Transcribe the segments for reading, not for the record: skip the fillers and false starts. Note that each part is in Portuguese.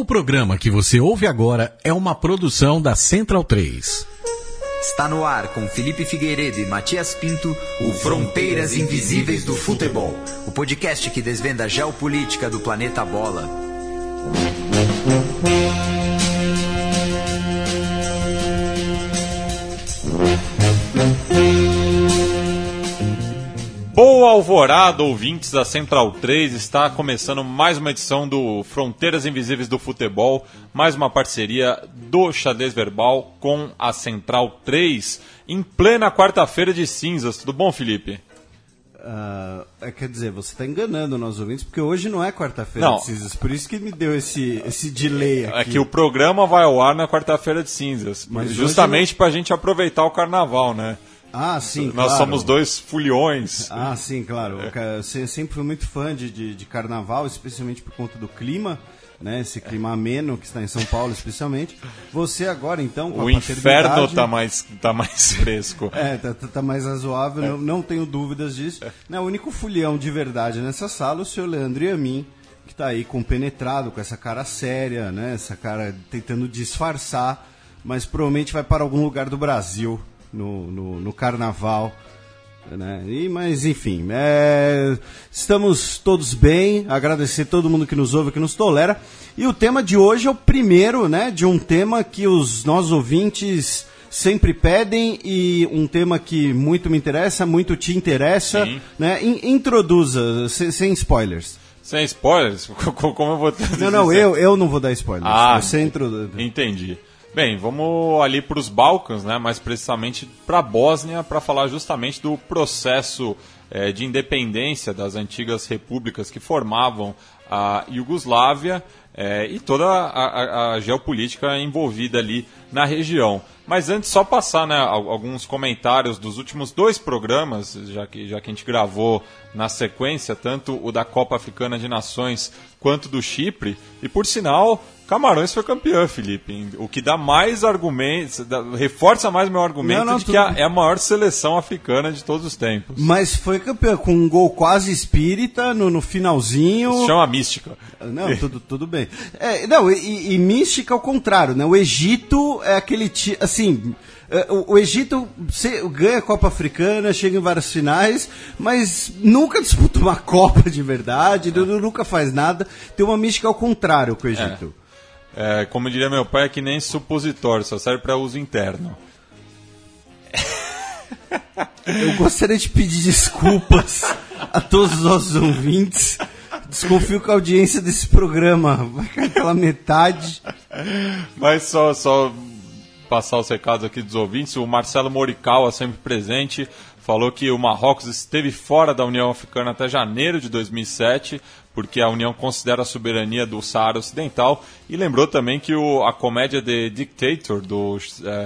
O programa que você ouve agora é uma produção da Central 3. Está no ar com Felipe Figueiredo e Matias Pinto, o Fronteiras Invisíveis do Futebol, o podcast que desvenda a geopolítica do planeta Bola. Boa alvorada, ouvintes da Central 3, está começando mais uma edição do Fronteiras Invisíveis do Futebol, mais uma parceria do Xadrez Verbal com a Central 3, em plena quarta-feira de cinzas. Tudo bom, Felipe? Quer dizer, você está enganando nós ouvintes, porque hoje não é quarta-feira de cinzas, por isso que me deu esse delay aqui. É que o programa vai ao ar na quarta-feira de cinzas, mas justamente para a gente aproveitar o carnaval, né? Ah, sim, Nós claro. somos dois foliões. Ah, sim, claro. Eu sempre fui muito fã de carnaval, especialmente por conta do clima, né? Esse clima ameno que está em São Paulo, especialmente. Você agora, então, com o a inferno tá mais fresco. Tá mais razoável, não tenho dúvidas disso. O único folião de verdade nessa sala é o senhor Leandro Yamin, que está aí compenetrado, com essa cara séria, né? Essa cara tentando disfarçar, mas provavelmente vai para algum lugar do Brasil no carnaval, né? Mas enfim, estamos todos bem, agradecer todo mundo que nos ouve, que nos tolera, e o tema de hoje é o primeiro, né, de um tema que os nossos ouvintes sempre pedem, e um tema que muito me interessa, muito te interessa. Sim. Né? Introduza, sem spoilers. Sem spoilers? Como eu vou dizer? Não, eu não vou dar spoilers. Você Entendi. Bem, vamos ali para os Balcãs, né, mais precisamente para a Bósnia, para falar justamente do processo de independência das antigas repúblicas que formavam a Iugoslávia e toda a geopolítica envolvida ali na região. Mas antes, só passar, né, alguns comentários dos últimos dois programas, já que a gente gravou na sequência, tanto o da Copa Africana de Nações quanto do Chipre, e por sinal, Camarões foi campeão, Felipe, o que dá mais argumentos, reforça mais meu argumento de que é a maior seleção africana de todos os tempos. Mas foi campeão com um gol quase espírita no finalzinho. Isso chama mística. Não, tudo bem. E mística ao contrário, né? O Egito é aquele assim, o Egito ganha a Copa Africana, chega em várias finais, mas nunca disputa uma Copa de verdade, nunca faz nada. Tem uma mística ao contrário com o Egito. Como diria meu pai, é que nem supositório, só serve para uso interno. Eu gostaria de pedir desculpas a todos os nossos ouvintes. Desconfio que a audiência desse programa vai cair pela metade. Mas só passar os recados aqui dos ouvintes. O Marcelo Morikawa, sempre presente, falou que o Marrocos esteve fora da União Africana até janeiro de 2007, porque a União considera a soberania do Saara Ocidental, e lembrou também que a comédia The Dictator, do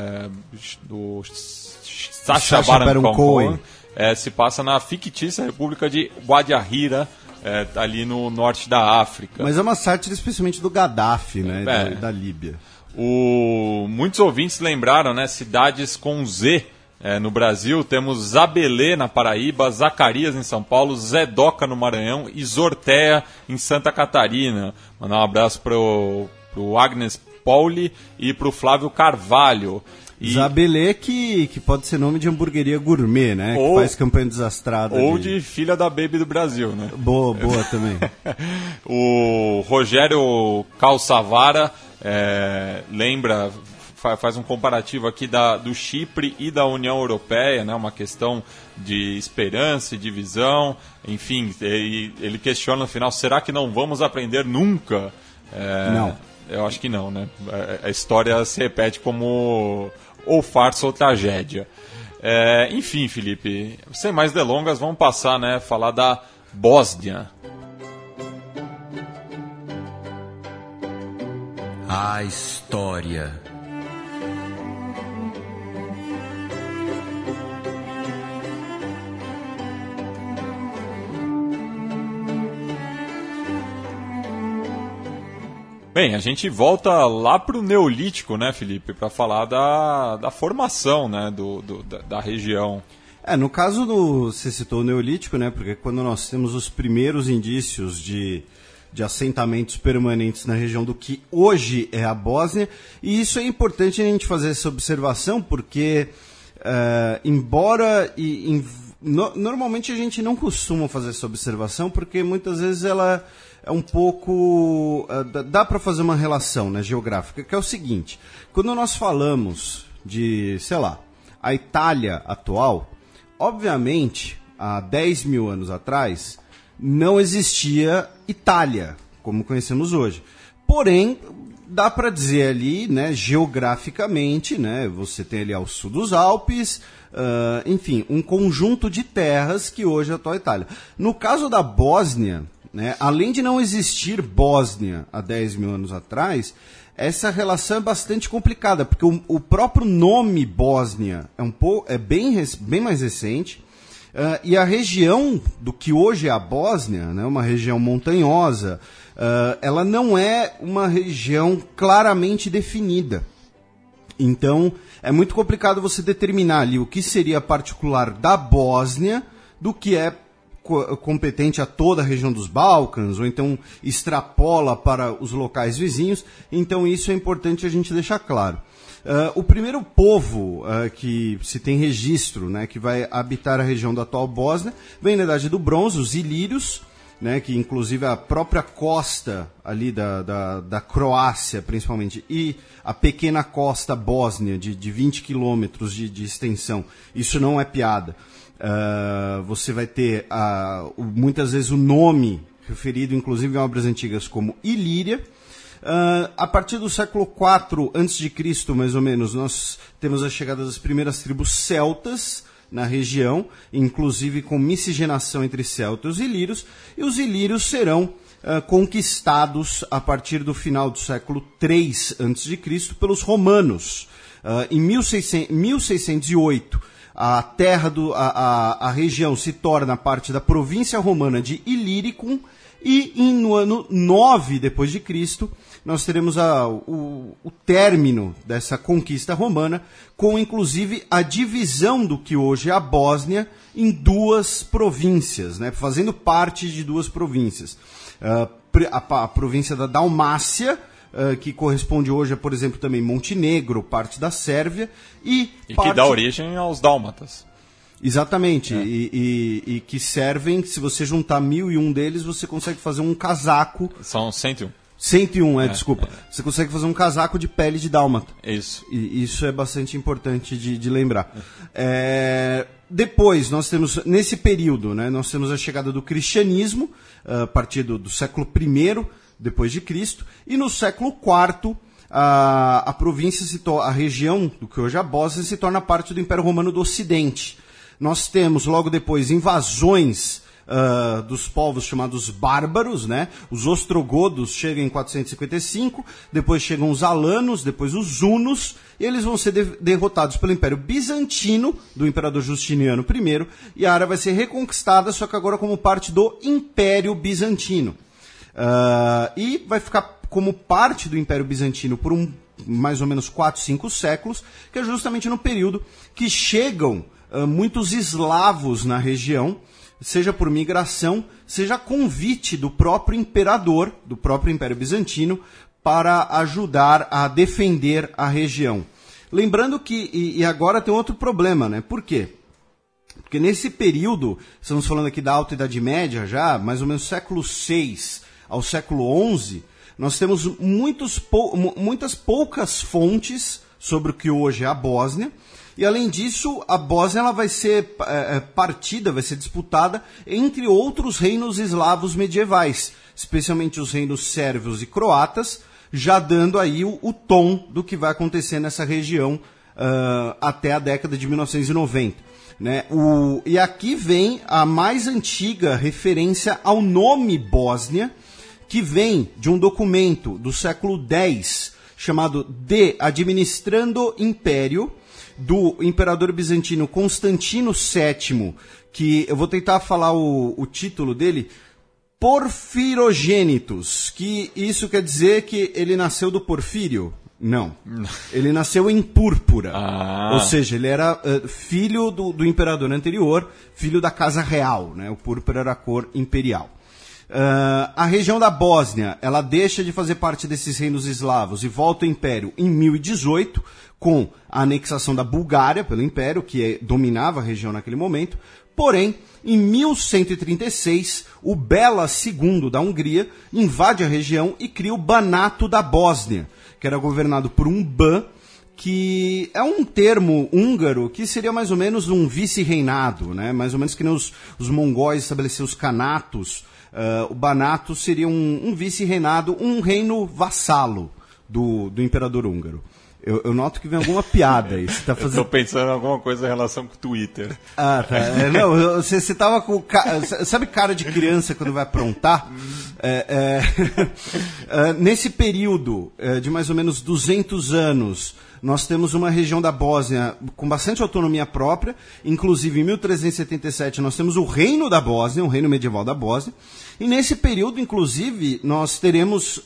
Sacha Baron Cohen, se passa na fictícia República de Guadalajara, ali no norte da África. Mas é uma sátira especialmente do Gaddafi, né, da Líbia. Muitos ouvintes lembraram, né, cidades com Z. No Brasil temos Zabelê na Paraíba, Zacarias em São Paulo, Zedoca no Maranhão e Zortea em Santa Catarina. Mandar um abraço pro Agnes Pauli e pro Flávio Carvalho. Zabelê que pode ser nome de hamburgueria gourmet, né? Que faz campanha desastrada. Ou de filha da Baby do Brasil, né? Boa também. O Rogério Calçavara lembra... faz um comparativo aqui do Chipre e da União Europeia, né, uma questão de esperança e divisão, enfim, ele questiona no final, será que não vamos aprender nunca? Não. Eu acho que não, né? A história se repete como ou farsa ou tragédia. Enfim, Felipe, sem mais delongas, vamos passar, né, falar da Bósnia. A história. Bem, a gente volta lá para o Neolítico, né, Felipe, para falar da formação, né, da região. No caso você citou o Neolítico, né, porque quando nós temos os primeiros indícios de de assentamentos permanentes na região do que hoje é a Bósnia. E isso é importante a gente fazer essa observação, porque normalmente a gente não costuma fazer essa observação, porque muitas vezes ela é um pouco... dá para fazer uma relação, né, geográfica, que é o seguinte: quando nós falamos de, sei lá, a Itália atual, obviamente, há 10 mil anos atrás, não existia Itália, como conhecemos hoje. Porém, dá para dizer ali, né, geograficamente, né, você tem ali ao sul dos Alpes, enfim, um conjunto de terras que hoje é a atual Itália. No caso da Bósnia, né, além de não existir Bósnia há 10 mil anos atrás, essa relação é bastante complicada, porque o próprio nome Bósnia é bem mais recente. E a região do que hoje é a Bósnia, né, uma região montanhosa, ela não é uma região claramente definida. Então, é muito complicado você determinar ali o que seria particular da Bósnia do que é competente a toda a região dos Balcãs, ou então extrapola para os locais vizinhos. Então, isso é importante a gente deixar claro. O primeiro povo que se tem registro, né, que vai habitar a região da atual Bósnia, vem na Idade do Bronze, os ilírios, né, que inclusive a própria costa ali da Croácia, principalmente, e a pequena costa bósnia de 20 quilômetros de extensão, isso não é piada. Você vai ter muitas vezes o nome referido, inclusive em obras antigas, como Ilíria. A partir do século IV a.C., mais ou menos, nós temos a chegada das primeiras tribos celtas na região, inclusive com miscigenação entre celtas e ilírios, e os ilírios serão conquistados a partir do final do século III a.C. pelos romanos. Em 1608, a terra a região se torna parte da província romana de Illyricum, e no ano 9 depois de Cristo, nós teremos o término dessa conquista romana, com inclusive a divisão do que hoje é a Bósnia em duas províncias, né, fazendo parte de duas províncias. A província da Dalmácia, que corresponde hoje a, por exemplo, também Montenegro, parte da Sérvia, e que dá origem aos dálmatas. Exatamente, e que servem, se você juntar 1001 deles, você consegue fazer um casaco. São 101. 101, desculpa. Você consegue fazer um casaco de pele de dálmata. Isso. E isso é bastante importante de lembrar. Depois, nós temos, nesse período, né, nós temos a chegada do cristianismo, a partir do século I depois de Cristo, e no século IV, a província, a região do que hoje é a Bósnia, se torna parte do Império Romano do Ocidente. Nós temos, logo depois, invasões dos povos chamados bárbaros, né? Os ostrogodos chegam em 455, depois chegam os alanos, depois os hunos, e eles vão ser derrotados pelo Império Bizantino, do Imperador Justiniano I, e a área vai ser reconquistada, só que agora como parte do Império Bizantino. E vai ficar como parte do Império Bizantino por mais ou menos 4, 5 séculos, que é justamente no período que chegam muitos eslavos na região, seja por migração, seja a convite do próprio imperador, do próprio Império Bizantino, para ajudar a defender a região. Lembrando que, e agora tem outro problema, né? Por quê? Porque nesse período, estamos falando aqui da Alta Idade Média já, mais ou menos século VI ao século XI, nós temos muitas poucas fontes sobre o que hoje é a Bósnia. E, além disso, a Bósnia ela vai ser vai ser disputada entre outros reinos eslavos medievais, especialmente os reinos sérvios e croatas, já dando aí o tom do que vai acontecer nessa região até a década de 1990. Né? E aqui vem a mais antiga referência ao nome Bósnia, que vem de um documento do século X, chamado De Administrando Império, do imperador bizantino Constantino VII, que eu vou tentar falar o título dele, Porfirogênitos, que isso quer dizer que ele nasceu do Porfírio? Não. Ele nasceu em púrpura. Ou seja, ele era filho do imperador anterior, filho da casa real, né? O púrpura era a cor imperial. A região da Bósnia, ela deixa de fazer parte desses reinos eslavos e volta ao Império em 1018, com a anexação da Bulgária pelo Império, que dominava a região naquele momento. Porém, em 1136, o Bela II da Hungria invade a região e cria o Banato da Bósnia, que era governado por um ban, que é um termo húngaro que seria mais ou menos um vice-reinado, né? Mais ou menos que nem os mongóis estabeleceram os canatos. O Banato seria um vice-reinado, um reino vassalo do imperador húngaro. Eu noto que vem alguma piada aí. Você tá fazendo... Eu tô pensando em alguma coisa em relação com o Twitter. Ah, tá. Não, você tava com... Sabe cara de criança quando vai aprontar? Nesse período de mais ou menos 200 anos, nós temos uma região da Bósnia com bastante autonomia própria. Inclusive, em 1377, nós temos o Reino da Bósnia, o Reino Medieval da Bósnia. E nesse período, inclusive, nós teremos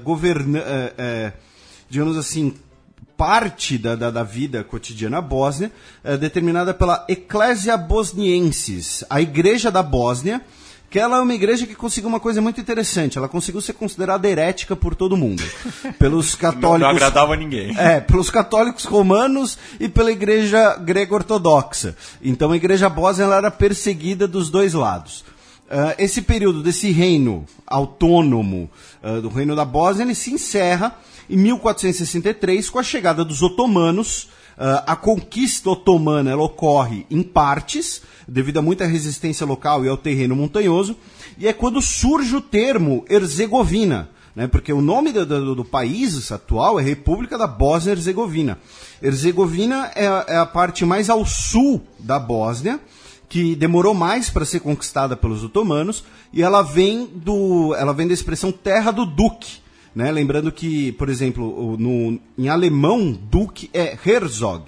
digamos assim, parte da vida cotidiana bósnia, determinada pela Ecclesia Bosniensis, a Igreja da Bósnia, que ela é uma igreja que conseguiu uma coisa muito interessante. Ela conseguiu ser considerada herética por todo mundo. Pelos católicos... Não agradava ninguém. Pelos católicos romanos e pela igreja grego-ortodoxa. Então a igreja bósnia ela era perseguida dos dois lados. Esse período desse reino autônomo do reino da Bósnia, ele se encerra em 1463 com a chegada dos otomanos. A conquista otomana ela ocorre em partes, devido a muita resistência local e ao terreno montanhoso, e é quando surge o termo Herzegovina, né, porque o nome do país atual é República da Bósnia-Herzegovina. Herzegovina é a parte mais ao sul da Bósnia, que demorou mais para ser conquistada pelos otomanos, e ela vem da expressão terra do duque. Né? Lembrando que, por exemplo, em alemão, duque é Herzog.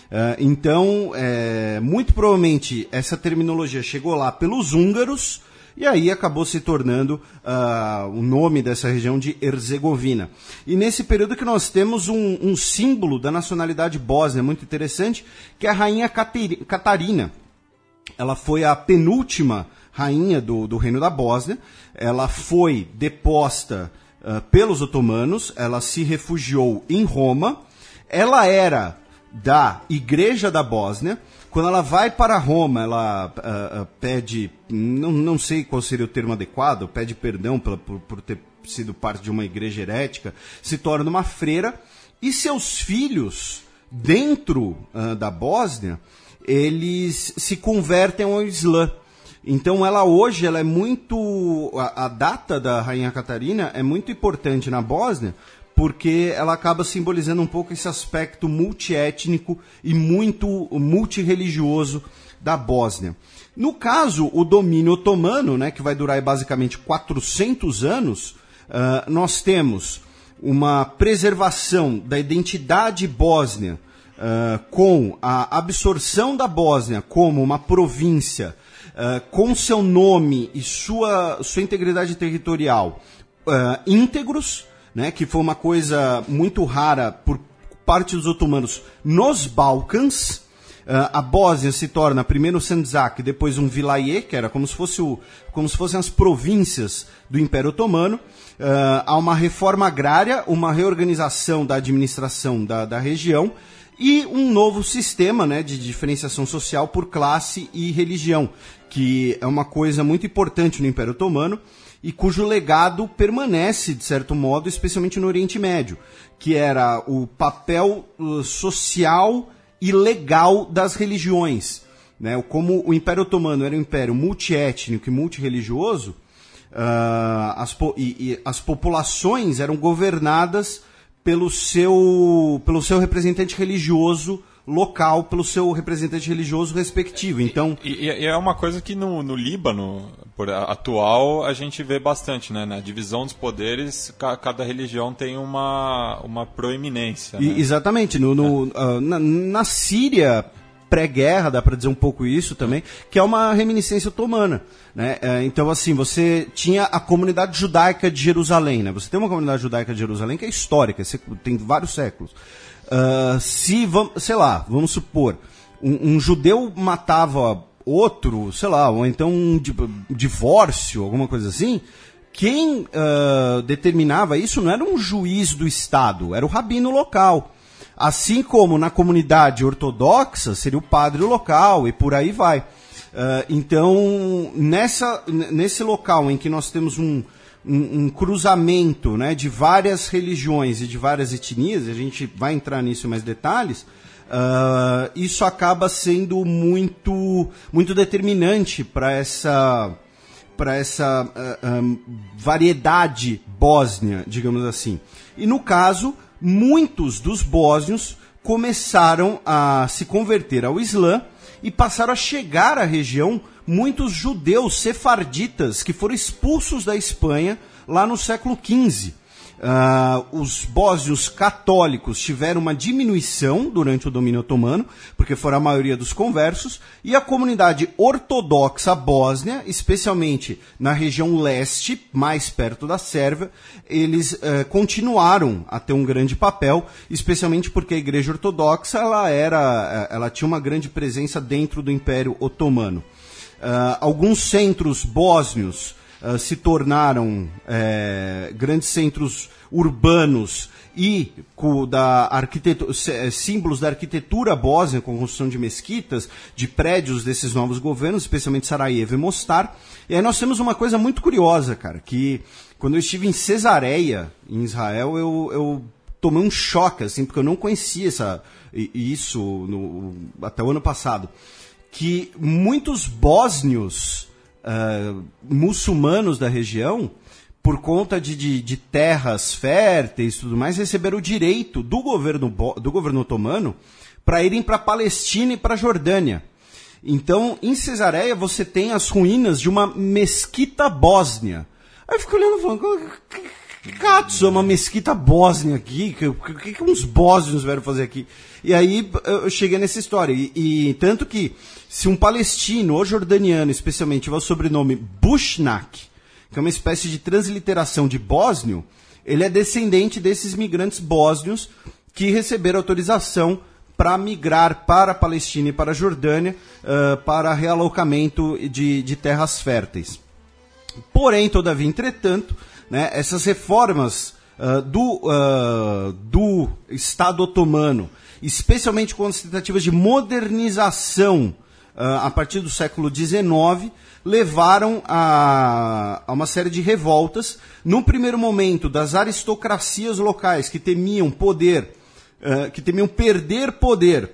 Então, muito provavelmente, essa terminologia chegou lá pelos húngaros e aí acabou se tornando o nome dessa região de Herzegovina. E nesse período que nós temos um símbolo da nacionalidade bósnia muito interessante, que é a rainha Catarina. Ela foi a penúltima rainha do Reino da Bósnia. Ela foi deposta pelos otomanos, ela se refugiou em Roma, ela era da Igreja da Bósnia. Quando ela vai para Roma, ela pede, não sei qual seria o termo adequado, pede perdão por ter sido parte de uma igreja herética, se torna uma freira, e seus filhos, dentro da Bósnia, eles se convertem ao Islã. Então hoje ela é muito... A data da Rainha Catarina é muito importante na Bósnia, porque ela acaba simbolizando um pouco esse aspecto multiétnico e muito multirreligioso da Bósnia. No caso, o domínio otomano, né, que vai durar basicamente 400 anos, nós temos uma preservação da identidade bósnia com a absorção da Bósnia como uma província com seu nome e sua integridade territorial íntegros, né, que foi uma coisa muito rara por parte dos otomanos nos Balcãs. A Bósnia se torna primeiro Sandžak, depois um vilaye, que era como se fossem as províncias do Império Otomano. Há uma reforma agrária, uma reorganização da administração da região e um novo sistema, né, de diferenciação social por classe e religião, que é uma coisa muito importante no Império Otomano e cujo legado permanece, de certo modo, especialmente no Oriente Médio, que era o papel social e legal das religiões. Né? Como o Império Otomano era um império multiétnico e multirreligioso, as populações eram governadas pelo seu representante religioso local, pelo seu representante religioso respectivo. Então, e é uma coisa que no Líbano atual a gente vê bastante, né? Na divisão dos poderes, cada religião tem uma proeminência. Né? Exatamente. Na Síria pré-guerra, dá para dizer um pouco isso também, que é uma reminiscência otomana. Né? Então, assim, você tinha a comunidade judaica de Jerusalém. Né? Você tem uma comunidade judaica de Jerusalém que é histórica, tem vários séculos. Vamos supor, um judeu matava outro, sei lá, ou então um divórcio, alguma coisa assim, quem determinava isso não era um juiz do Estado, era o rabino local. Assim como na comunidade ortodoxa seria o padre local e por aí vai. Então, nesse local em que nós temos um cruzamento, né, de várias religiões e de várias etnias, a gente vai entrar nisso em mais detalhes, isso acaba sendo muito determinante para essa variedade bósnia, digamos assim. E no caso, muitos dos bósnios começaram a se converter ao Islã e passaram a chegar à região muitos judeus sefarditas que foram expulsos da Espanha lá no século XV. Os bósnios católicos tiveram uma diminuição durante o domínio otomano, porque foram a maioria dos conversos, e a comunidade ortodoxa bósnia, especialmente na região leste, mais perto da Sérvia, eles continuaram a ter um grande papel, especialmente porque a Igreja Ortodoxa ela tinha uma grande presença dentro do Império Otomano. Alguns centros bósnios se tornaram grandes centros urbanos e símbolos da arquitetura bósnia, com construção de mesquitas, de prédios desses novos governos, especialmente Sarajevo e Mostar. E aí nós temos uma coisa muito curiosa, cara, que quando eu estive em Cesareia, em Israel, eu tomei um choque, assim, porque eu não conhecia isso até o ano passado, que muitos bósnios muçulmanos da região, por conta de terras férteis e tudo mais, receberam o direito do governo otomano para irem para a Palestina e para a Jordânia. Então, em Cesareia, você tem as ruínas de uma mesquita bósnia. Aí eu fico olhando e falando, que gatos é uma mesquita bósnia aqui? O que uns bósnios vieram fazer aqui? E aí eu cheguei nessa história. E tanto que, se um palestino ou jordaniano, especialmente, tiver o sobrenome Bushnak, que é uma espécie de transliteração de bósnio, ele é descendente desses migrantes bósnios que receberam autorização para migrar para a Palestina e para a Jordânia para realocamento de terras férteis. Porém, todavia, entretanto, né, essas reformas do Estado otomano, especialmente com as tentativas de modernização a partir do século XIX, levaram a uma série de revoltas, num primeiro momento das aristocracias locais que temiam perder poder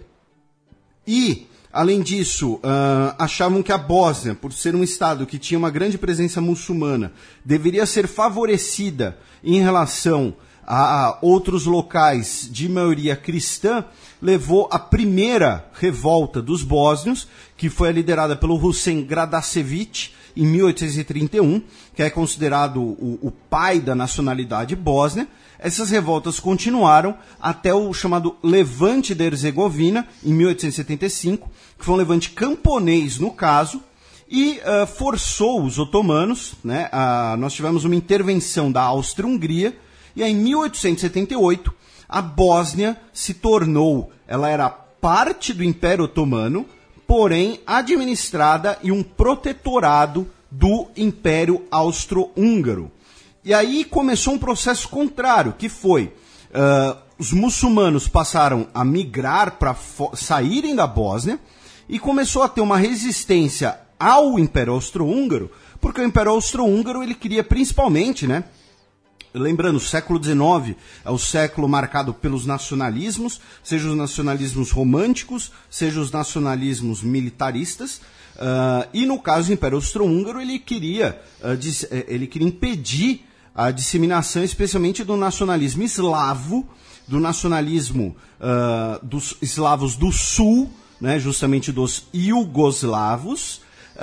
e, além disso, achavam que a Bósnia, por ser um estado que tinha uma grande presença muçulmana, deveria ser favorecida em relação a outros locais de maioria cristã, levou à primeira revolta dos bósnios, que foi liderada pelo Hussein Gradašević, em 1831, que é considerado o pai da nacionalidade bósnia. Essas revoltas continuaram até o chamado Levante da Herzegovina, em 1875, que foi um levante camponês no caso, e forçou os otomanos, né, nós tivemos uma intervenção da Áustria-Hungria, e aí, em 1878, a Bósnia ela era parte do Império Otomano, porém administrada em um protetorado do Império Austro-Húngaro. E aí começou um processo contrário, que foi, os muçulmanos passaram a migrar para saírem da Bósnia, e começou a ter uma resistência ao Império Austro-Húngaro, porque o Império Austro-Húngaro ele queria principalmente, né, lembrando, o século XIX é o século marcado pelos nacionalismos, seja os nacionalismos românticos, seja os nacionalismos militaristas, e no caso do Império Austro-Húngaro ele queria impedir a disseminação especialmente do nacionalismo eslavo, do nacionalismo dos eslavos do sul, né, justamente dos iugoslavos,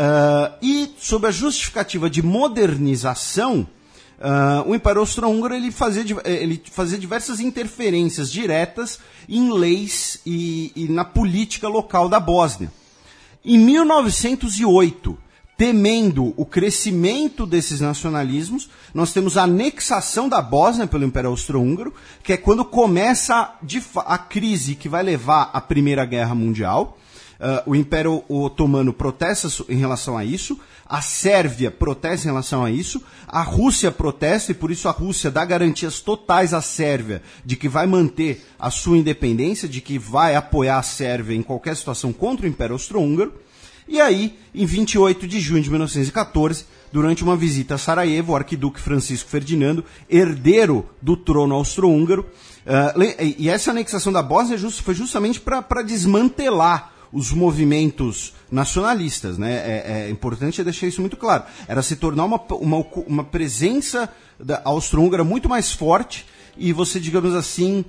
e sob a justificativa de modernização, o Império Austro-Húngaro ele fazia diversas interferências diretas em leis e na política local da Bósnia. Em 1908, temendo o crescimento desses nacionalismos, nós temos a anexação da Bósnia pelo Império Austro-Húngaro, que é quando começa a crise que vai levar à Primeira Guerra Mundial. o Império Otomano protesta em relação a isso, a Sérvia protesta em relação a isso, a Rússia protesta e por isso a Rússia dá garantias totais à Sérvia de que vai manter a sua independência, de que vai apoiar a Sérvia em qualquer situação contra o Império Austro-Húngaro. E aí, em 28 de junho de 1914, durante uma visita a Sarajevo, o arquiduque Francisco Ferdinando, herdeiro do trono austro-húngaro, e essa anexação da Bósnia foi justamente para desmantelar os movimentos nacionalistas, né? É importante deixar isso muito claro. Era se tornar uma presença da austro-húngara muito mais forte e você, digamos assim,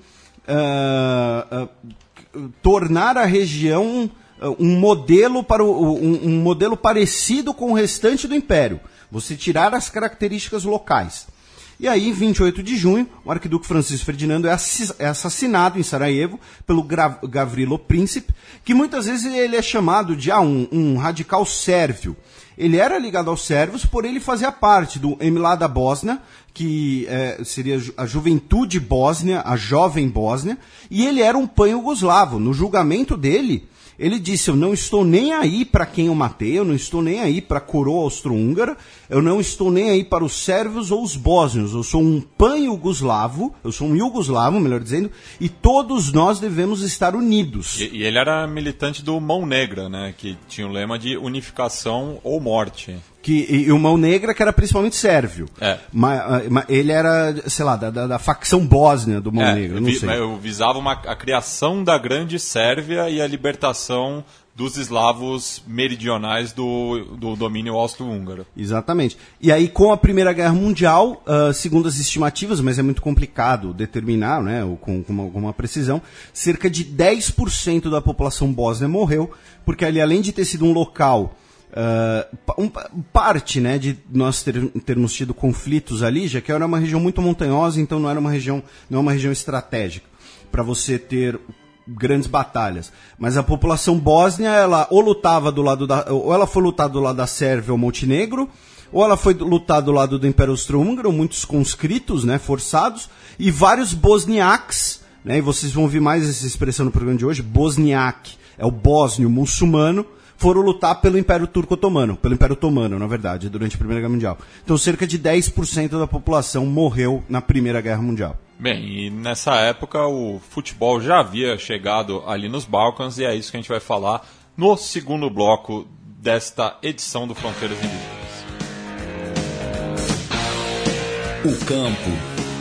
tornar a região um modelo um modelo parecido com o restante do Império. Você tirar as características locais. E aí, em 28 de junho, o arquiduque Francisco Ferdinando é assassinado em Sarajevo pelo Gavrilo Princip, que muitas vezes ele é chamado de um radical sérvio. Ele era ligado aos sérvios, porém ele fazia parte do MLA da Bósnia, que seria a Juventude Bósnia, a Jovem Bósnia, e ele era um pan-iugoslavo. No julgamento dele, ele disse, eu não estou nem aí para quem eu matei, eu não estou nem aí para a coroa austro-húngara, eu não estou nem aí para os sérvios ou os bósnios, eu sou um pan-iugoslavo, eu sou um iugoslavo, melhor dizendo, e todos nós devemos estar unidos. E ele era militante do Mão Negra, né, que tinha o lema de unificação ou morte. E o Mão Negra, que era principalmente sérvio. Mas ele era, sei lá, da facção bósnia do Mão Negra, não sei. Eu visava a criação da grande Sérvia e a libertação dos eslavos meridionais do domínio austro-húngaro. Exatamente. E aí, com a Primeira Guerra Mundial, segundo as estimativas, mas é muito complicado determinar, né, com uma precisão, cerca de 10% da população bósnia morreu, porque ali, além de ter sido um local... parte, né, de nós termos tido conflitos ali, já que era uma região muito montanhosa, então não é uma região estratégica para você ter grandes batalhas. Mas a população bósnia, ela ou lutava ou ela foi lutar do lado da Sérvia ou Montenegro, ou ela foi lutar do lado do Império Austro-Húngaro, muitos conscritos, né, forçados, e vários bosniaques, né, e vocês vão ouvir mais essa expressão no programa de hoje, bosniak, é o bósnio muçulmano, foram lutar pelo Império Turco-Otomano, pelo Império Otomano, na verdade, durante a Primeira Guerra Mundial. Então, cerca de 10% da população morreu na Primeira Guerra Mundial. Bem, e nessa época o futebol já havia chegado ali nos Balcãs e é isso que a gente vai falar no segundo bloco desta edição do Fronteiras Invisíveis. O campo.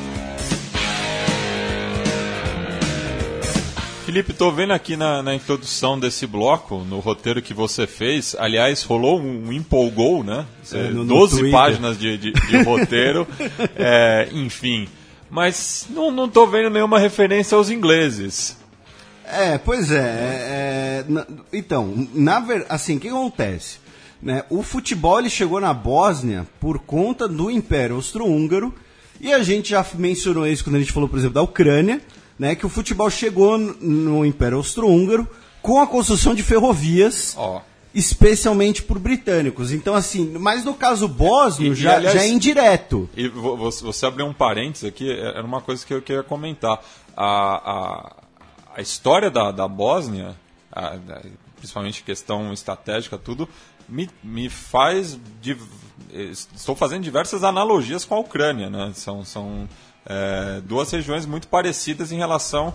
Felipe, estou vendo aqui na introdução desse bloco, no roteiro que você fez, aliás, rolou um empolgou, né? 12 páginas de roteiro, enfim. Mas não estou vendo nenhuma referência aos ingleses. Pois é. Então, assim, o que acontece? Né? O futebol ele chegou na Bósnia por conta do Império Austro-Húngaro, e a gente já mencionou isso quando a gente falou, por exemplo, da Ucrânia, né, que o futebol chegou no Império Austro-Húngaro com a construção de ferrovias, especialmente por britânicos. Então, assim, mas no caso bósnio já é indireto. E você abriu um parênteses aqui, era uma coisa que eu queria comentar. A história da Bósnia, principalmente questão estratégica, tudo, me faz... estou fazendo diversas analogias com a Ucrânia, né? São duas regiões muito parecidas em relação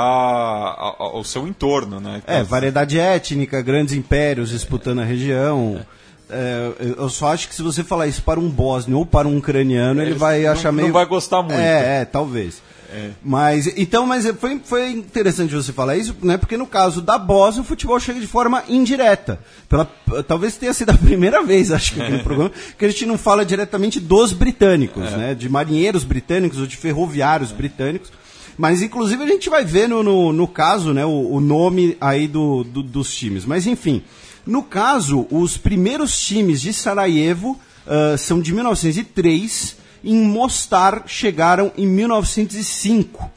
ao seu entorno, né? Variedade étnica, grandes impérios disputando a região. Eu só acho que se você falar isso para um bósnio ou para um ucraniano, ele vai achar meio... Não vai gostar muito. Talvez. Mas foi interessante você falar isso, né? Porque no caso da Bósnia, o futebol chega de forma indireta. Talvez tenha sido a primeira vez, acho que aqui no programa, que a gente não fala diretamente dos britânicos, né? De marinheiros britânicos ou de ferroviários britânicos. Mas, inclusive, a gente vai ver no caso, né, o nome aí dos times. Mas, enfim, no caso, os primeiros times de Sarajevo são de 1903. Em Mostar chegaram em 1905.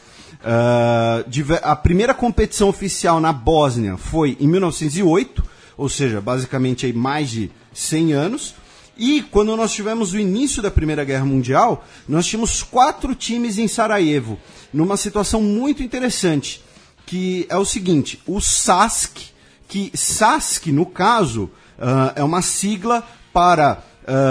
A primeira competição oficial na Bósnia foi em 1908, ou seja, basicamente aí mais de 100 anos. E quando nós tivemos o início da Primeira Guerra Mundial, nós tínhamos 4 times em Sarajevo, numa situação muito interessante, que é o seguinte: o SASK, que SASK, no caso, é uma sigla para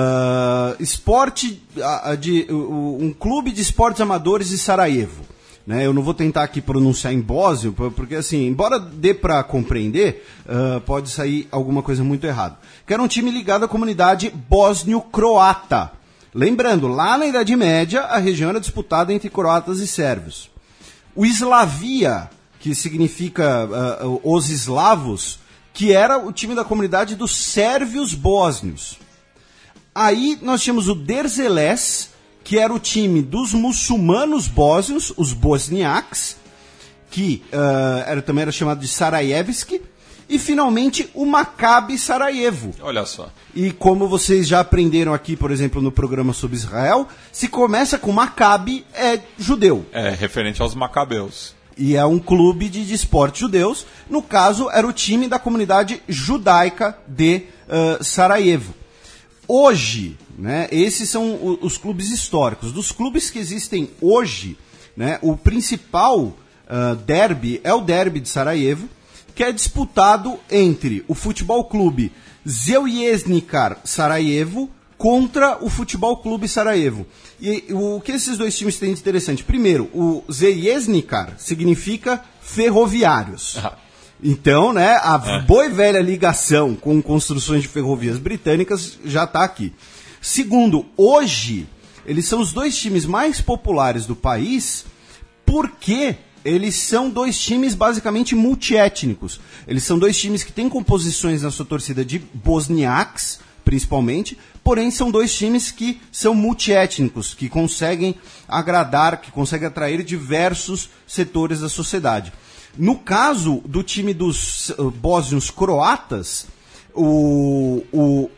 um clube de esportes amadores de Sarajevo. Né? Eu não vou tentar aqui pronunciar em bósnio, porque assim, embora dê para compreender, pode sair alguma coisa muito errada. Que era um time ligado à comunidade bósnio-croata. Lembrando, lá na Idade Média, a região era disputada entre croatas e sérvios. O Slavia, que significa os eslavos, que era o time da comunidade dos sérvios bósnios. Aí nós tínhamos o Derzeles, que era o time dos muçulmanos bósnios, os bosniaques, que também era chamado de Sarajevski, e finalmente o Maccabi Sarajevo. Olha só. E como vocês já aprenderam aqui, por exemplo, no programa sobre Israel, se começa com Maccabi, é judeu. É, referente aos macabeus. E é um clube de esportes judeus. No caso, era o time da comunidade judaica de Sarajevo. Hoje, né, esses são os clubes históricos. Dos clubes que existem hoje, né, o principal derby é o derby de Sarajevo, que é disputado entre o Futebol Clube Zeljezničar Sarajevo contra o Futebol Clube Sarajevo. E o que esses dois times têm de interessante? Primeiro, o Zeljezničar significa ferroviários. Então, né, a boa e velha ligação com construções de ferrovias britânicas já está aqui. Segundo, hoje, eles são os dois times mais populares do país porque eles são dois times basicamente multiétnicos. Eles são dois times que têm composições na sua torcida de bosniaques, principalmente, porém são dois times que são multiétnicos, que conseguem agradar, que conseguem atrair diversos setores da sociedade. No caso do time dos bósnios croatas, o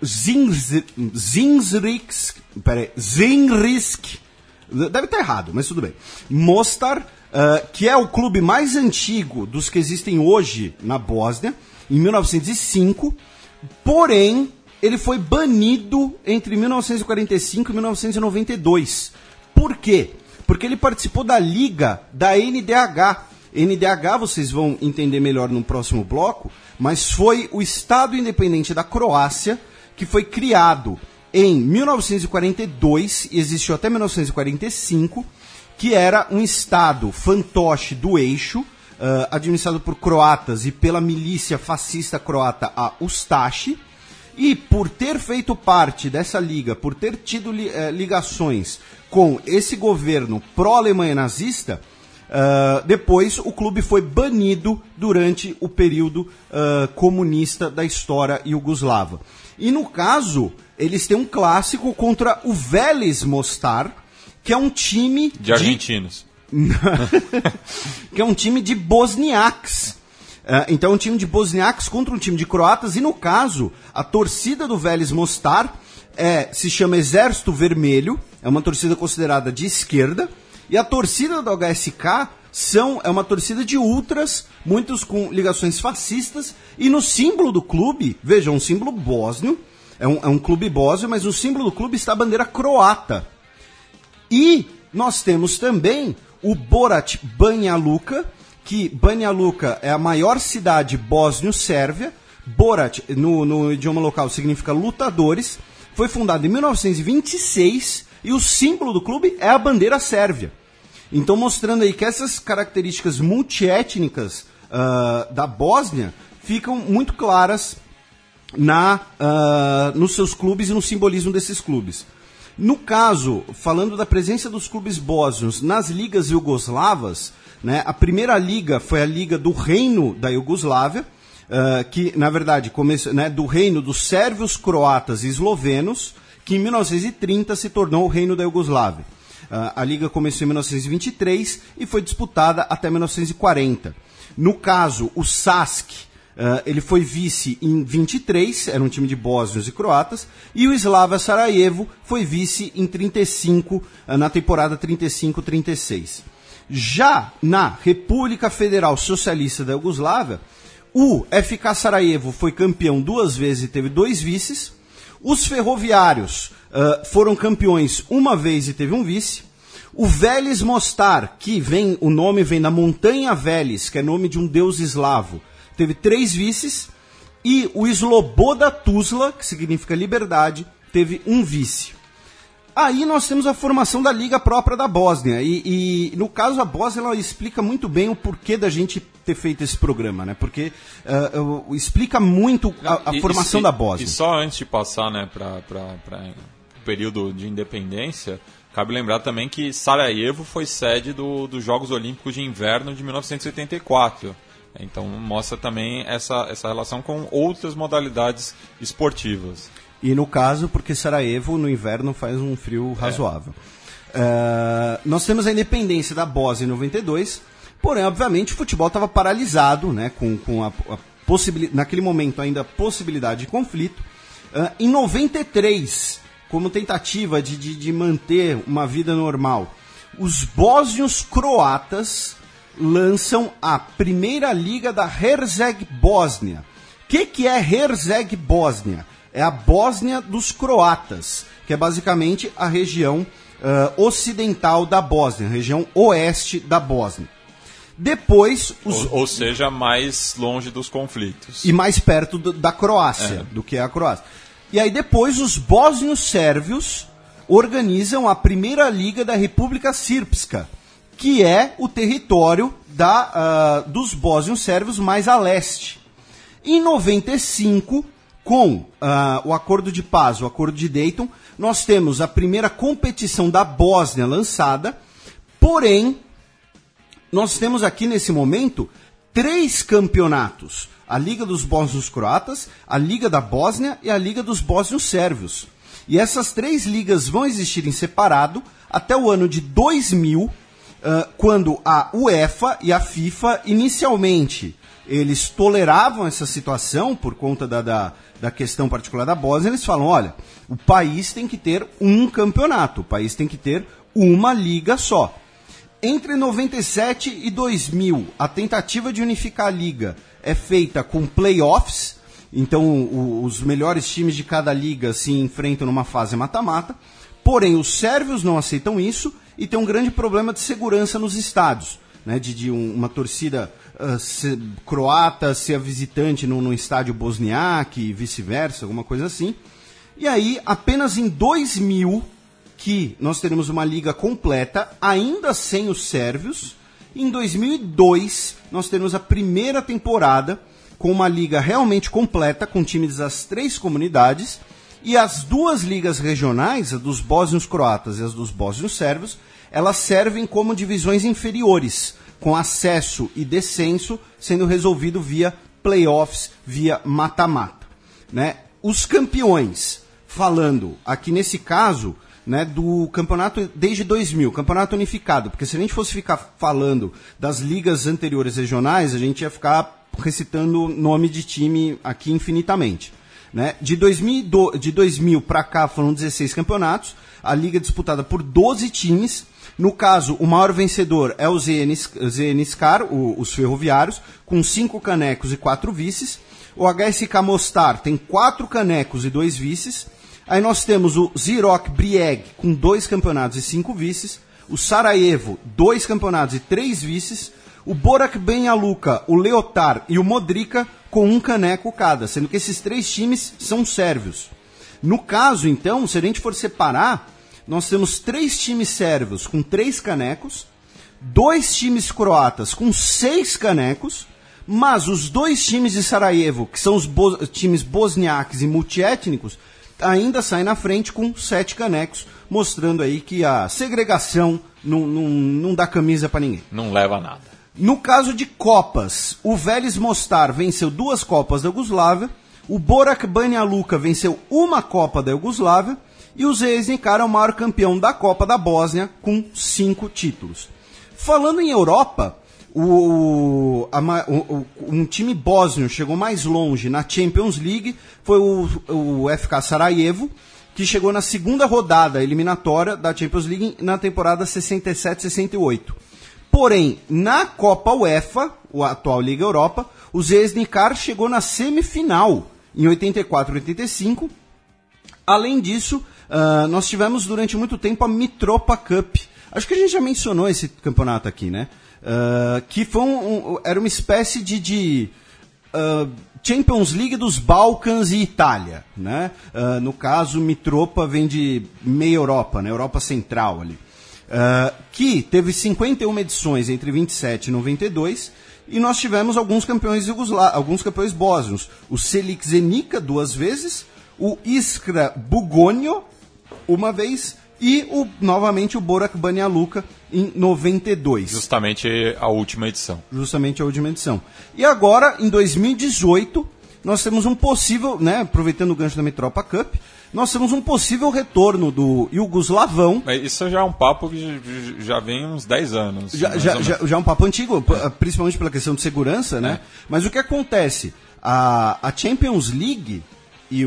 Zrinjsk, deve estar errado, mas tudo bem, Mostar, que é o clube mais antigo dos que existem hoje na Bósnia, em 1905, porém, ele foi banido entre 1945 e 1992. Por quê? Porque ele participou da liga da NDH. NDH vocês vão entender melhor no próximo bloco, mas foi o Estado Independente da Croácia, que foi criado em 1942 e existiu até 1945, que era um estado fantoche do eixo, administrado por croatas e pela milícia fascista croata, a Ustashi, e por ter feito parte dessa liga, por ter tido ligações com esse governo pró-Alemanha nazista, depois o clube foi banido durante o período comunista da história iugoslava. E no caso, eles têm um clássico contra o Vélez Mostar, que é um time de argentinos. Que é um time de bosniaques. Então é um time de bosniaques contra um time de croatas. E no caso, a torcida do Vélez Mostar se chama Exército Vermelho. É uma torcida considerada de esquerda. E a torcida do HSK é uma torcida de ultras, muitos com ligações fascistas. E no símbolo do clube, veja, um símbolo bósnio. É um clube bósnio, mas no símbolo do clube está a bandeira croata. E nós temos também o Borac Banja Luka, que Banja Luka é a maior cidade bósnio-sérvia. Borac, no idioma local, significa lutadores. Foi fundado em 1926 e o símbolo do clube é a bandeira sérvia. Então, mostrando aí que essas características multiétnicas da Bósnia ficam muito claras nos seus clubes e no simbolismo desses clubes. No caso, falando da presença dos clubes bósnios nas ligas iugoslavas, né, a primeira liga foi a Liga do Reino da Iugoslávia, que, na verdade, começou, né, do reino dos sérvios, croatas e eslovenos, que em 1930 se tornou o Reino da Iugoslávia. A liga começou em 1923 e foi disputada até 1940. No caso, o SASK, ele foi vice em 23, era um time de bósnios e croatas, e o Slavia Sarajevo foi vice em 35, na temporada 35-36. Já na República Federal Socialista da Iugoslávia, o FK Sarajevo foi campeão 2 vezes e teve 2 vices. Os ferroviários foram campeões 1 vez e teve 1 vice. O Vélez Mostar, que o nome vem da Montanha Vélez, que é nome de um deus eslavo, teve 3 vices, e o Sloboda Tuzla, que significa liberdade, teve 1 vice. Aí nós temos a formação da liga própria da Bósnia, e no caso a Bósnia ela explica muito bem o porquê da gente ter feito esse programa, né? Porque explica muito a formação da Bósnia. E só antes de passar, né, para o período de independência, cabe lembrar também que Sarajevo foi sede dos Jogos Olímpicos de Inverno de 1984. Então mostra também essa relação com outras modalidades esportivas. E no caso, porque Sarajevo no inverno faz um frio razoável. Nós temos a independência da Bósnia em 92, porém, obviamente, o futebol estava paralisado, né, com a naquele momento ainda a possibilidade de conflito. Em 93, como tentativa de manter uma vida normal, os bósnios croatas lançam a primeira liga da Herceg-Bósnia. O que é Herceg-Bósnia? É a Bósnia dos croatas, que é basicamente a região ocidental da Bósnia, a região oeste da Bósnia. Depois... Ou seja, mais longe dos conflitos. E mais perto da Croácia, do que é a Croácia. E aí depois os bósnios sérvios organizam a primeira liga da República Srpska, que é o território dos bósnios sérvios mais a leste. Em 95, com o Acordo de Paz, o Acordo de Dayton, nós temos a primeira competição da Bósnia lançada, porém, nós temos aqui nesse momento 3 campeonatos. A Liga dos Bósnios Croatas, a Liga da Bósnia e a Liga dos Bósnios Sérvios. E essas 3 ligas vão existir em separado até o ano de 2000, quando a UEFA e a FIFA, inicialmente, eles toleravam essa situação por conta da questão particular da Bósnia. Eles falam, olha, o país tem que ter um campeonato, o país tem que ter uma liga só. Entre 97 e 2000, a tentativa de unificar a liga é feita com playoffs, então os melhores times de cada liga se enfrentam numa fase mata-mata, porém os sérvios não aceitam isso e tem um grande problema de segurança nos estádios, né, de uma torcida croata ser a visitante num estádio bosniaque e vice-versa, alguma coisa assim. E aí, apenas em 2000, que nós teremos uma liga completa, ainda sem os sérvios. Em 2002, nós teremos a primeira temporada com uma liga realmente completa, com times das 3 comunidades, e as 2 ligas regionais, a dos bósnios croatas e as dos bósnios sérvios, elas servem como divisões inferiores, com acesso e descenso sendo resolvido via playoffs, via mata-mata, né? Os campeões, falando aqui nesse caso, né, do campeonato desde 2000, campeonato unificado, porque se a gente fosse ficar falando das ligas anteriores regionais, a gente ia ficar recitando nome de time aqui infinitamente, né? De 2000 para cá foram 16 campeonatos, a liga é disputada por 12 times. No caso, o maior vencedor é o ZNSKAR, os ferroviários, com 5 canecos e 4 vices. O HSK Mostar tem 4 canecos e 2 vices. Aí nós temos o Zirok Brieg, com 2 campeonatos e 5 vices. O Sarajevo, 2 campeonatos e 3 vices. O Borac Banja Luka, o Leotar e o Modrica, com 1 caneco cada, sendo que esses 3 times são sérvios. No caso, então, se a gente for separar, nós temos 3 times sérvios com 3 canecos, 2 times croatas com 6 canecos, mas os 2 times de Sarajevo, que são os times bosniaques e multiétnicos, ainda saem na frente com 7 canecos, mostrando aí que a segregação não dá camisa para ninguém. Não leva a nada. No caso de Copas, o Vélez Mostar venceu 2 Copas da Iugoslávia, o Borac Banja Luka venceu 1 Copa da Iugoslávia, e o ZNSKAR é o maior campeão da Copa da Bósnia, com 5 títulos. Falando em Europa, um time bósnio chegou mais longe na Champions League, foi o FK Sarajevo, que chegou na 2ª rodada eliminatória da Champions League na temporada 67-68. Porém, na Copa UEFA, a atual Liga Europa, o ZNSKAR chegou na semifinal em 84-85. Além disso, nós tivemos durante muito tempo a Mitropa Cup. Acho que a gente já mencionou esse campeonato aqui, né? Que foi era uma espécie de Champions League dos Balcãs e Itália, né? No caso, Mitropa vem de meia Europa, né? Europa Central ali. Que teve 51 edições entre 27 e 92, e nós tivemos alguns campeões bósnios. O Čelik Zenica 2 vezes, o Iskra Bugonjo uma vez e novamente o Borac Banja Luka em 92. Justamente a última edição. E agora, em 2018, nós temos um possível, né, aproveitando o gancho da Mitropa Cup, nós temos um possível retorno do Iugoslavão. Isso já é um papo que já vem uns 10 anos. Já é um papo antigo, principalmente pela questão de segurança, né? Mas o que acontece? A Champions League e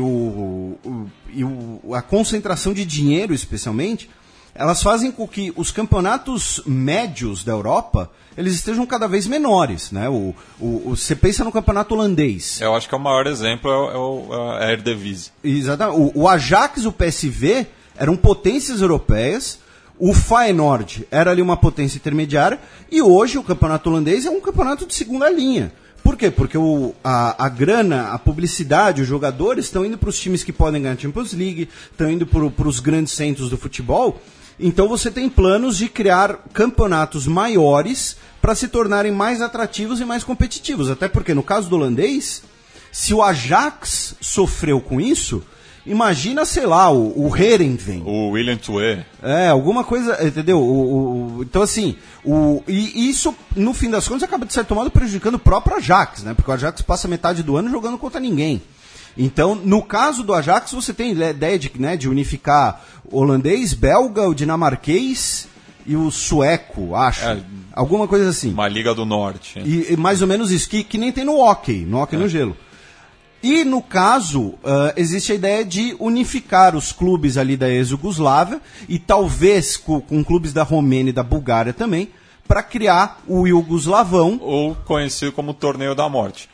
a concentração de dinheiro, especialmente, elas fazem com que os campeonatos médios da Europa eles estejam cada vez menores, né? Você pensa no campeonato holandês. Eu acho que o maior exemplo é a Eredivisie. Exatamente. O Ajax e o PSV eram potências europeias, o Feyenoord era ali uma potência intermediária, e hoje o campeonato holandês é um campeonato de segunda linha. Por quê? Porque a grana, a publicidade, os jogadores estão indo para os times que podem ganhar a Champions League, estão indo para os grandes centros do futebol. Então você tem planos de criar campeonatos maiores para se tornarem mais atrativos e mais competitivos. Até porque, no caso do holandês, se o Ajax sofreu com isso, imagina, sei lá, o Heerenveen. O Willem II. Alguma coisa, entendeu? Então, assim, e isso, no fim das contas, acaba, de certo modo, prejudicando o próprio Ajax, né? Porque o Ajax passa metade do ano jogando contra ninguém. Então, no caso do Ajax, você tem a ideia de unificar o holandês, belga, o dinamarquês e o sueco, acho. Alguma coisa assim. Uma Liga do Norte. E mais ou menos isso, que nem tem no hóquei no gelo. E, no caso, existe a ideia de unificar os clubes ali da ex-Yugoslávia e talvez com clubes da Romênia e da Bulgária também, para criar o Iugoslavão. Ou conhecido como Torneio da Morte.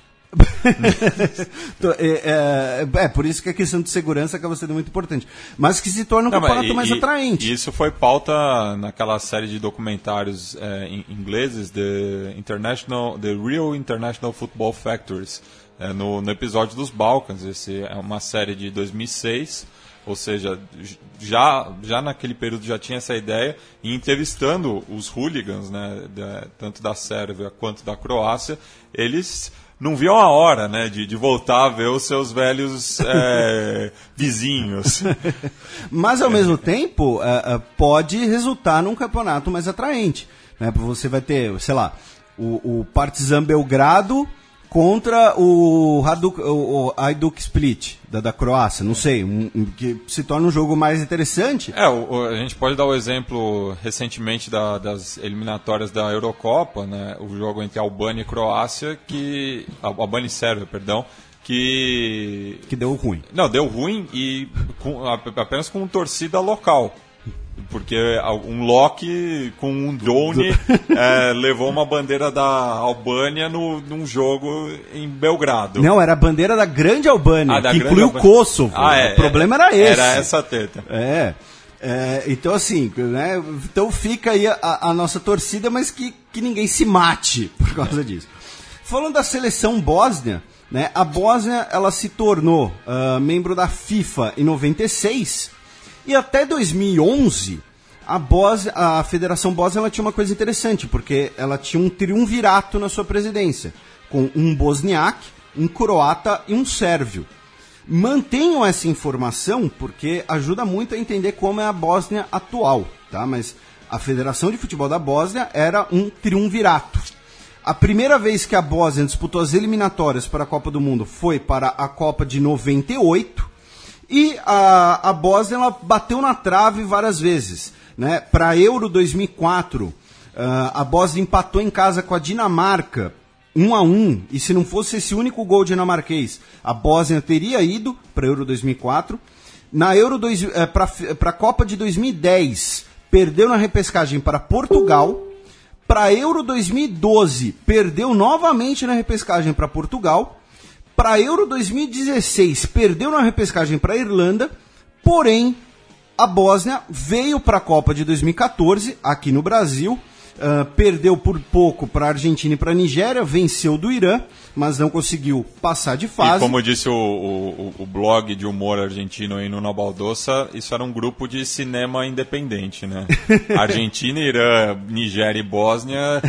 Por isso que a questão de segurança acaba sendo muito importante. Mas que se torna um campeonato mais atraente. E isso foi pauta naquela série de documentários ingleses, The Real International Football Factories, no episódio dos Balcãs. Esse é uma série de 2006, ou seja, já naquele período já tinha essa ideia, e entrevistando os hooligans, né, tanto da Sérvia quanto da Croácia, eles não viam a hora, né, de voltar a ver os seus velhos vizinhos. Mas, ao mesmo tempo, pode resultar num campeonato mais atraente, né? Você vai ter, sei lá, o Partizan Belgrado contra o Hajduk Split, da Croácia, não sei, que se torna um jogo mais interessante. A gente pode dar o exemplo recentemente das eliminatórias da Eurocopa, né, o jogo entre Albânia e Croácia, Albânia e Sérvia, perdão, que deu ruim. Não, deu ruim e apenas com torcida local. Porque um Loki com um drone levou uma bandeira da Albânia num jogo em Belgrado. Não, era a bandeira da Grande Albânia, que inclui o Kosovo. O problema era esse. Era essa treta. Então, assim, né, então fica aí a nossa torcida, mas que ninguém se mate por causa disso. Falando da seleção bósnia, né, a Bósnia ela se tornou membro da FIFA em 96. E até 2011, a Federação Bósnia ela tinha uma coisa interessante, porque ela tinha um triunvirato na sua presidência, com um bosniaque, um croata e um sérvio. Mantenham essa informação, porque ajuda muito a entender como é a Bósnia atual, tá? Mas a Federação de Futebol da Bósnia era um triunvirato. A primeira vez que a Bósnia disputou as eliminatórias para a Copa do Mundo foi para a Copa de 98, e a Bósnia ela bateu na trave várias vezes, né? Para a Euro 2004, a Bósnia empatou em casa com a Dinamarca 1-1, e se não fosse esse único gol dinamarquês, a Bósnia teria ido para a Euro 2004. Na Euro para a Copa de 2010, perdeu na repescagem para Portugal. Para a Euro 2012, perdeu novamente na repescagem para Portugal. Para a Euro 2016, perdeu na repescagem para a Irlanda, porém, a Bósnia veio para a Copa de 2014, aqui no Brasil, perdeu por pouco para a Argentina e para a Nigéria, venceu do Irã, mas não conseguiu passar de fase. E como disse o blog de humor argentino aí no Baldossa, isso era um grupo de cinema independente, né? Argentina, Irã, Nigéria e Bósnia...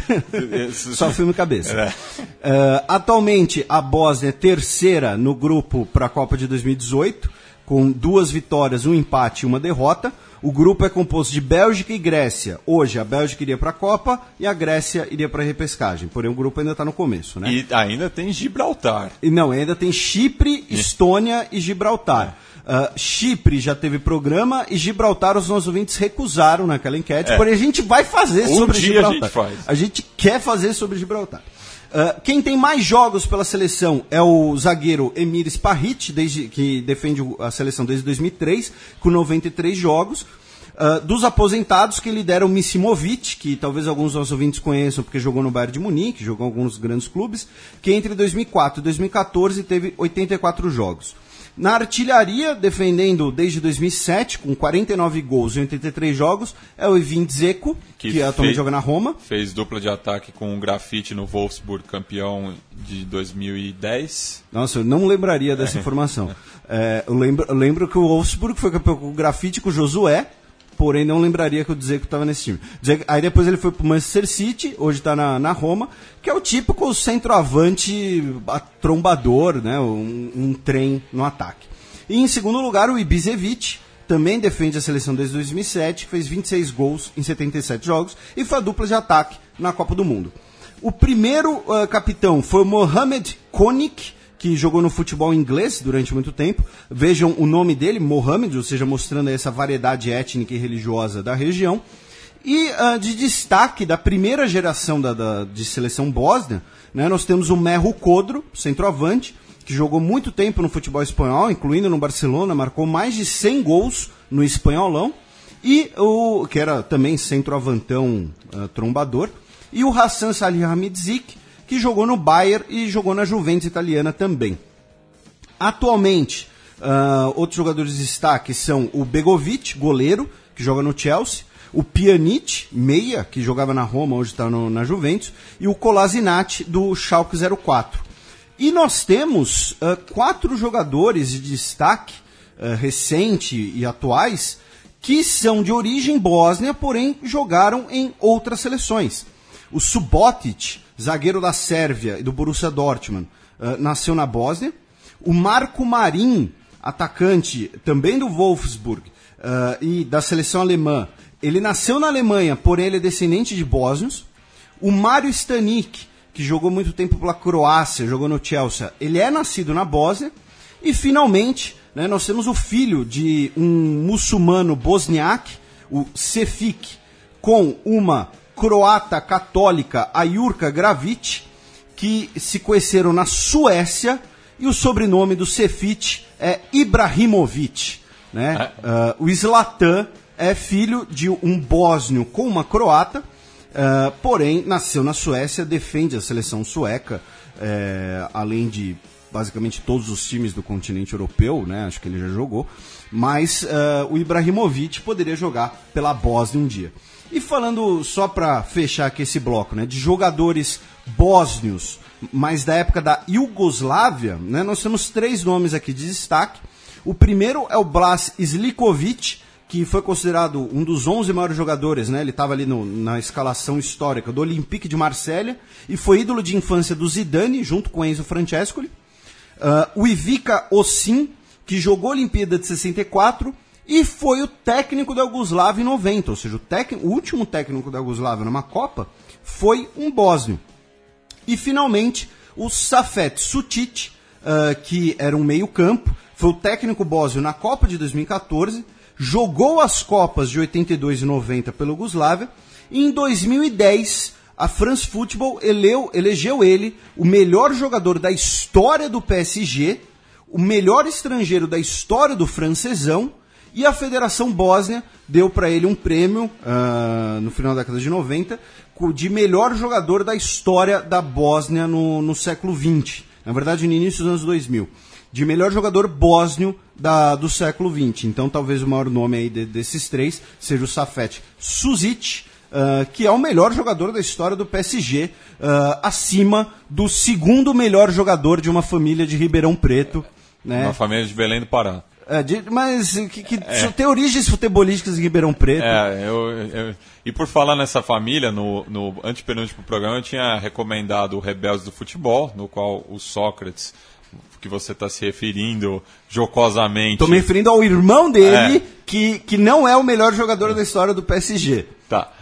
Só filme cabeça. Atualmente, a Bósnia é terceira no grupo para a Copa de 2018, com 2 vitórias, 1 empate e 1 derrota. O grupo é composto de Bélgica e Grécia. Hoje, a Bélgica iria para a Copa e a Grécia iria para a repescagem. Porém, o grupo ainda está no começo, né? E ainda tem Gibraltar. E não, ainda tem Chipre, Estônia e Gibraltar. Chipre já teve programa e Gibraltar os nossos ouvintes recusaram naquela enquete. Porém, a gente vai fazer sobre Gibraltar. A gente faz. A gente quer fazer sobre Gibraltar. Quem tem mais jogos pela seleção é o zagueiro Emir Spahit, que defende a seleção desde 2003, com 93 jogos. Dos aposentados, que lidera o Misimovic, que talvez alguns dos nossos ouvintes conheçam porque jogou no Bayern de Munique, jogou em alguns grandes clubes, que entre 2004 e 2014 teve 84 jogos. Na artilharia, defendendo desde 2007, com 49 gols em 83 jogos, é o Edin Dzeko, que atualmente joga na Roma. Fez dupla de ataque com o Grafite no Wolfsburg, campeão de 2010. Nossa, eu não lembraria dessa informação. Eu lembro que o Wolfsburg foi campeão com o Grafite e com o Josué, porém não lembraria que o Dzeko estava nesse time. Aí depois ele foi para o Manchester City, hoje está na Roma, que é o típico centroavante trombador, né? Um trem no ataque. E em segundo lugar, o Ibišević, também defende a seleção desde 2007, fez 26 gols em 77 jogos e foi a dupla de ataque na Copa do Mundo. O primeiro capitão foi o Mohamed Konik, que jogou no futebol inglês durante muito tempo. Vejam o nome dele, Mohamed, ou seja, mostrando essa variedade étnica e religiosa da região. E de destaque da primeira geração de seleção bósnia, né, nós temos o Meho Kodro, centroavante, que jogou muito tempo no futebol espanhol, incluindo no Barcelona, marcou mais de 100 gols no espanholão, e que era também centroavantão trombador, e o Hasan Salihamidzic, que jogou no Bayern e jogou na Juventus italiana também. Atualmente, outros jogadores de destaque são o Begovic, goleiro, que joga no Chelsea, o Pjanic, meia, que jogava na Roma, hoje está na Juventus, e o Kolasinac, do Schalke 04. E nós temos 4 jogadores de destaque recente e atuais que são de origem bósnia, porém jogaram em outras seleções. O Subotic, zagueiro da Sérvia e do Borussia Dortmund, nasceu na Bósnia. O Marco Marin, atacante também do Wolfsburg e da seleção alemã, ele nasceu na Alemanha, porém ele é descendente de bósnios. O Mário Stanic, que jogou muito tempo pela Croácia, jogou no Chelsea, ele é nascido na Bósnia. E finalmente, né, nós temos o filho de um muçulmano bosniaque, o Sefik, com uma croata católica, a Jurka Gravic, que se conheceram na Suécia, e o sobrenome do Sefik é Ibrahimovic. Né? O Zlatan é filho de um bósnio com uma croata, porém nasceu na Suécia, defende a seleção sueca, além de basicamente todos os times do continente europeu, né? Acho que ele já jogou, mas o Ibrahimovic poderia jogar pela Bósnia um dia. E falando, só para fechar aqui esse bloco, né, de jogadores bósnios, mas da época da Iugoslávia, né, nós temos 3 nomes aqui de destaque. O primeiro é o Blas Slikovic, que foi considerado um dos 11 maiores jogadores, né? Ele estava ali na escalação histórica do Olympique de Marselha e foi ídolo de infância do Zidane, junto com Enzo Francescoli. O Ivica Osim, que jogou a Olimpíada de 64 e foi o técnico da Iugoslávia em 90, ou seja, o último técnico da Iugoslávia numa Copa foi um bósnio. E finalmente o Safet Sučić, que era um meio-campo, foi o técnico bósnio na Copa de 2014, jogou as Copas de 82 e 90 pela Iugoslávia, e em 2010 a France Football elegeu ele o melhor jogador da história do PSG, o melhor estrangeiro da história do francesão, e a Federação Bósnia deu para ele um prêmio, no final da década de 90, de melhor jogador da história da Bósnia no século XX. Na verdade, no início dos anos 2000. De melhor jogador bósnio do século XX. Então, talvez o maior nome aí desses 3 seja o Safet Sučić, que é o melhor jogador da história do PSG, acima do segundo melhor jogador de uma família de Ribeirão Preto. Né? Uma família de Belém do Pará. Mas tem origens futebolísticas em Ribeirão Preto. E por falar nessa família, no antepenúltimo programa eu tinha recomendado o Rebeldes do Futebol, no qual o Sócrates, que você está se referindo jocosamente... Estou me referindo ao irmão dele, que não é o melhor jogador da história do PSG. Tá.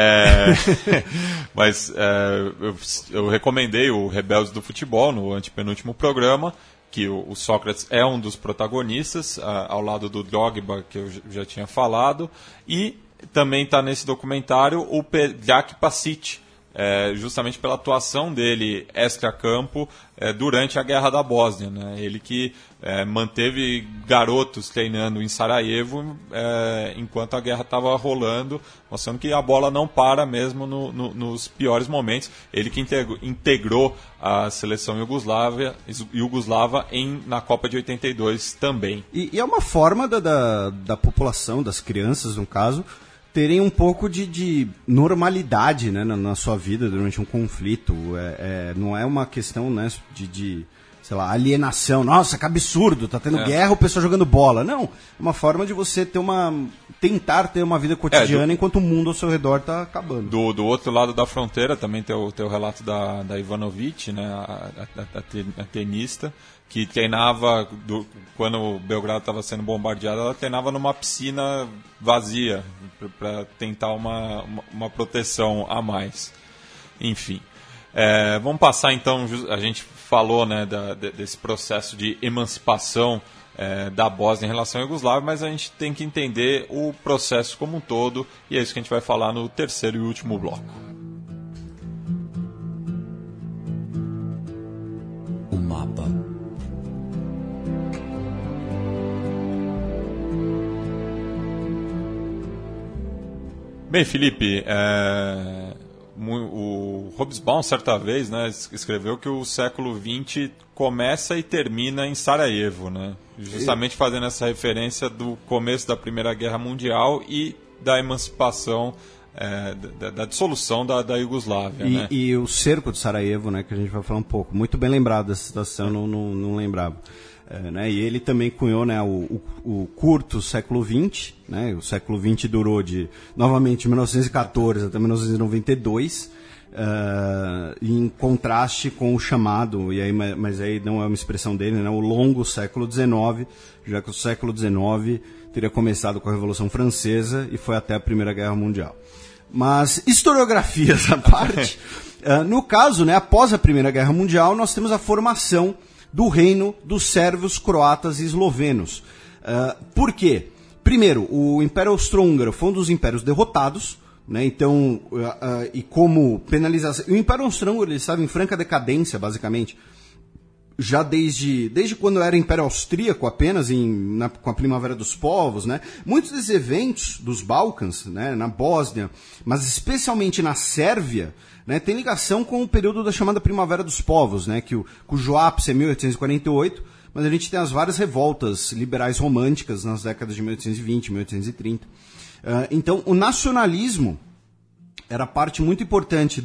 Mas eu recomendei o Rebeldes do Futebol no antepenúltimo programa, que o Sócrates é um dos protagonistas, ao lado do Drogba, que eu já tinha falado, e também está nesse documentário o Pedjak Pasic, justamente pela atuação dele extra-campo durante a Guerra da Bósnia. Né? Ele que manteve garotos treinando em Sarajevo enquanto a guerra estava rolando, mostrando que a bola não para mesmo nos piores momentos. Ele que integrou a seleção iugoslava na Copa de 82 também. E é uma forma da população, das crianças no caso, terem um pouco de normalidade, né, na sua vida durante um conflito. Não é uma questão, né, de sei lá, alienação. Nossa, que absurdo, tá tendo guerra, o pessoal jogando bola. Não, é uma forma de você tentar ter uma vida cotidiana enquanto o mundo ao seu redor tá acabando. Do outro lado da fronteira também tem o relato da Ivanovic, né, a tenista, que treinava, quando o Belgrado estava sendo bombardeado, ela treinava numa piscina vazia, para tentar uma proteção a mais. Enfim. Vamos passar então, a gente falou, né, desse processo de emancipação da Bósnia em relação à Iugoslávia, mas a gente tem que entender o processo como um todo, e é isso que a gente vai falar no terceiro e último bloco. O mapa. Bem, Felipe, o Hobsbawm, certa vez, né, escreveu que o século XX começa e termina em Sarajevo, né? Justamente fazendo essa referência do começo da Primeira Guerra Mundial e da emancipação, da dissolução da Iugoslávia. Né? E o cerco de Sarajevo, né, que a gente vai falar um pouco. Muito bem lembrado dessa situação, não lembrava. Né, e ele também cunhou, né, o curto século XX, né, o século XX durou novamente de 1914 até 1992, em contraste com o chamado, mas aí não é uma expressão dele, né, o longo século XIX, já que o século XIX teria começado com a Revolução Francesa e foi até a Primeira Guerra Mundial. Mas, historiografias à parte, no caso, né, após a Primeira Guerra Mundial, nós temos a formação do reino dos sérvios, croatas e eslovenos. Por quê? Primeiro, o Império Austro-Húngaro foi um dos impérios derrotados, né? Então, e como penalização... O Império Austro-Húngaro estava em franca decadência, basicamente, já desde quando era Império Austríaco apenas, com a Primavera dos Povos, né? Muitos desses eventos dos Balcãs, né, na Bósnia, mas especialmente na Sérvia, né, tem ligação com o período da chamada Primavera dos Povos, né, cujo ápice é 1848, mas a gente tem as várias revoltas liberais românticas nas décadas de 1820, 1830. Então, o nacionalismo era parte muito importante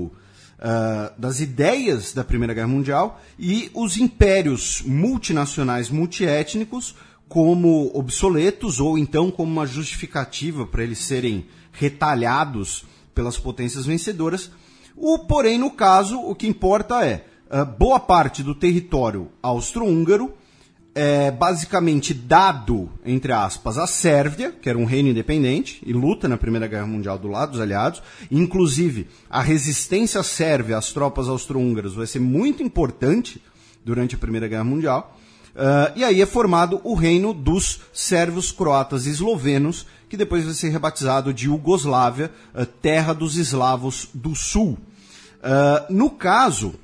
das ideias da Primeira Guerra Mundial, e os impérios multinacionais, multiétnicos, como obsoletos, ou então como uma justificativa para eles serem retalhados pelas potências vencedoras. Porém, no caso, o que importa é boa parte do território austro-húngaro é basicamente dado, entre aspas, à Sérvia, que era um reino independente e luta na Primeira Guerra Mundial do lado dos aliados. Inclusive, a resistência sérvia às tropas austro-húngaras vai ser muito importante durante a Primeira Guerra Mundial. E aí é formado o reino dos sérvios, croatas e eslovenos, que depois vai ser rebatizado de Iugoslávia, terra dos eslavos do sul. No caso,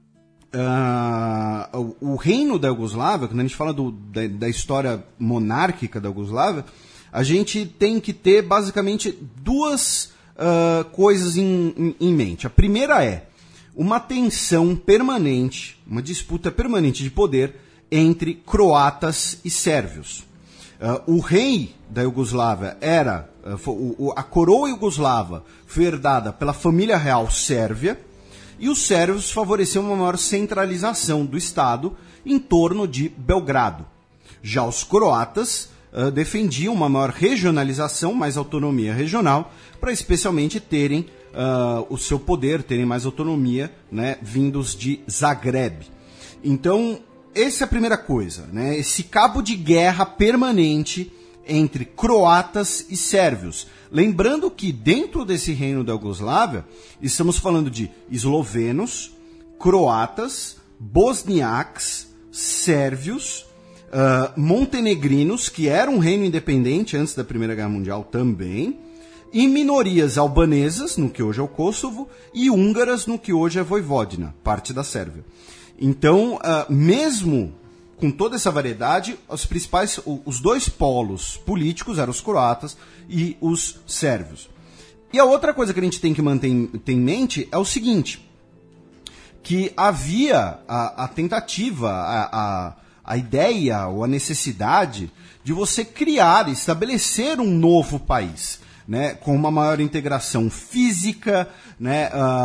o reino da Iugoslávia, quando a gente fala da história monárquica da Iugoslávia, a gente tem que ter basicamente duas coisas em mente. A primeira é uma tensão permanente, uma disputa permanente de poder entre croatas e sérvios. O rei da Iugoslávia era a coroa iugoslava foi herdada pela família real sérvia, e os sérvios favoreciam uma maior centralização do Estado em torno de Belgrado. Já os croatas defendiam uma maior regionalização, mais autonomia regional, para especialmente terem o seu poder, terem mais autonomia, né, vindos de Zagreb. Então, essa é a primeira coisa, né, esse cabo de guerra permanente entre croatas e sérvios. Lembrando que dentro desse reino da Iugoslávia, estamos falando de eslovenos, croatas, bosniaques, sérvios, montenegrinos, que era um reino independente antes da Primeira Guerra Mundial também, e minorias albanesas, no que hoje é o Kosovo, e húngaras, no que hoje é Vojvodina, parte da Sérvia. Então, mesmo com toda essa variedade, os dois polos políticos eram os croatas e os sérvios. E a outra coisa que a gente tem que manter em mente é o seguinte, que havia a tentativa, a ideia ou a necessidade de você criar, estabelecer um novo país, né, com uma maior integração física, né,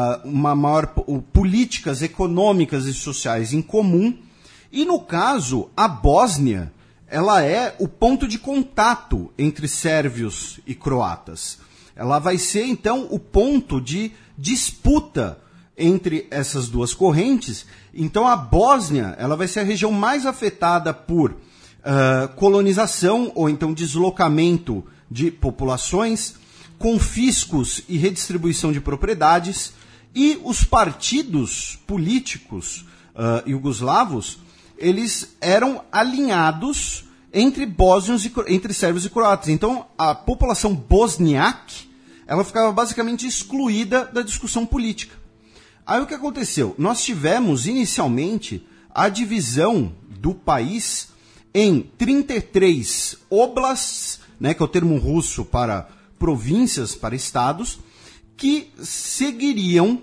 políticas econômicas e sociais em comum. E no caso, a Bósnia, ela é o ponto de contato entre sérvios e croatas. Ela vai ser, então, o ponto de disputa entre essas duas correntes. Então, a Bósnia, ela vai ser a região mais afetada por colonização ou então deslocamento de populações, confiscos e redistribuição de propriedades, e os partidos políticos iugoslavos, eles eram alinhados entre entre sérvios e croatas. Então, a população bosniaque, ela ficava basicamente excluída da discussão política. Aí o que aconteceu? Nós tivemos, inicialmente, a divisão do país em 33 oblasts, né, que é o termo russo para províncias, para estados, que seguiriam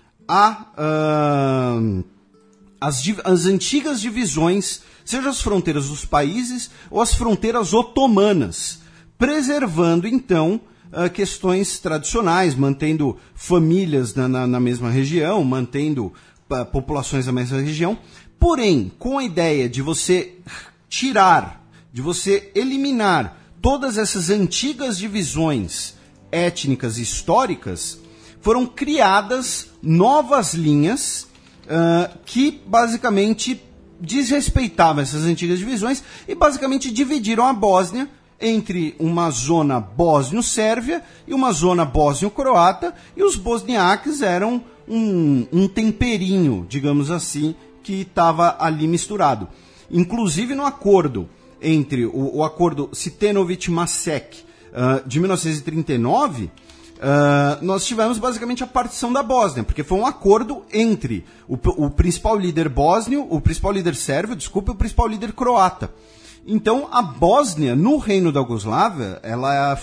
as antigas divisões, seja as fronteiras dos países ou as fronteiras otomanas, preservando, então, questões tradicionais, mantendo famílias na mesma região, mantendo populações da mesma região, porém, com a ideia de você de você eliminar todas essas antigas divisões étnicas e históricas, foram criadas novas linhas que basicamente desrespeitavam essas antigas divisões e basicamente dividiram a Bósnia entre uma zona bósnio-sérvia e uma zona bósnio-croata, e os bosniaques eram um temperinho, digamos assim, que estava ali misturado. Inclusive no acordo entre o acordo Sitenović-Macek de 1939, nós tivemos basicamente a partição da Bósnia, porque foi um acordo entre o principal líder bósnio, o principal líder sérvio, e o principal líder croata. Então, a Bósnia, no reino da Iugoslávia, ela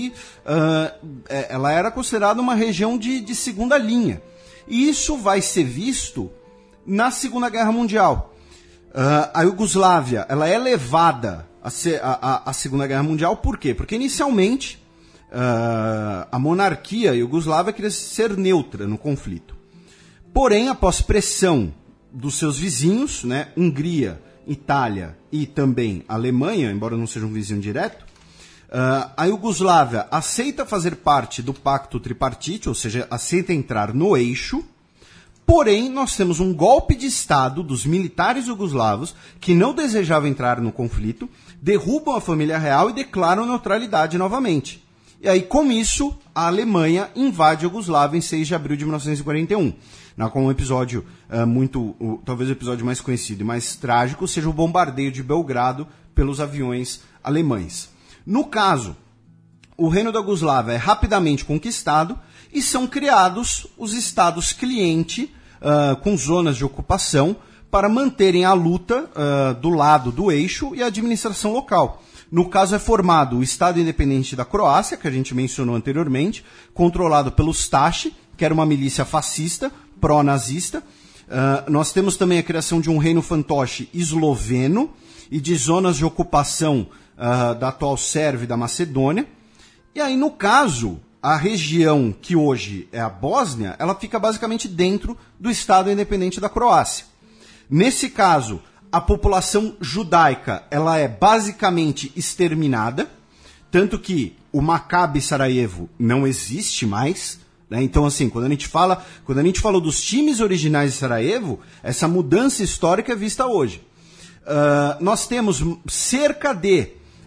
era considerada uma região de segunda linha. E isso vai ser visto na Segunda Guerra Mundial. A Iugoslávia, ela é levada à Segunda Guerra Mundial, por quê? Porque, inicialmente, a monarquia iugoslava queria ser neutra no conflito. Porém, após pressão dos seus vizinhos, né, Hungria, Itália e também Alemanha, embora não seja um vizinho direto, a Iugoslávia aceita fazer parte do pacto tripartite, ou seja, aceita entrar no eixo. Porém, nós temos um golpe de Estado dos militares iugoslavos que não desejavam entrar no conflito, derrubam a família real e declaram neutralidade novamente. E aí, com isso, a Alemanha invade a Iugoslávia em 6 de abril de 1941. Com um episódio talvez o episódio mais conhecido e mais trágico seja o bombardeio de Belgrado pelos aviões alemães. No caso, o reino da Iugoslávia é rapidamente conquistado e são criados os estados cliente com zonas de ocupação para manterem a luta do lado do eixo e a administração local. No caso, é formado o Estado Independente da Croácia, que a gente mencionou anteriormente, controlado pelo Stasi, que era uma milícia fascista, pró-nazista. Nós temos também a criação de um reino fantoche esloveno e de zonas de ocupação da atual Sérvia e da Macedônia. E aí, no caso, a região que hoje é a Bósnia, ela fica basicamente dentro do Estado independente da Croácia. Nesse caso, a população judaica ela é basicamente exterminada, tanto que o Maccabi Sarajevo não existe mais, né? Então, assim, quando a gente falou dos times originais de Sarajevo, essa mudança histórica é vista hoje. Nós temos cerca de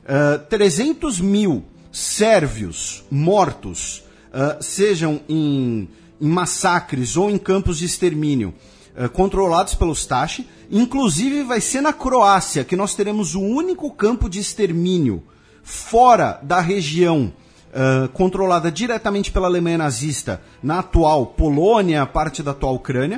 300 mil sérvios mortos, sejam em massacres ou em campos de extermínio, controlados pelos Tashi. Inclusive vai ser na Croácia que nós teremos o único campo de extermínio fora da região controlada diretamente pela Alemanha nazista, na atual Polônia, parte da atual Ucrânia.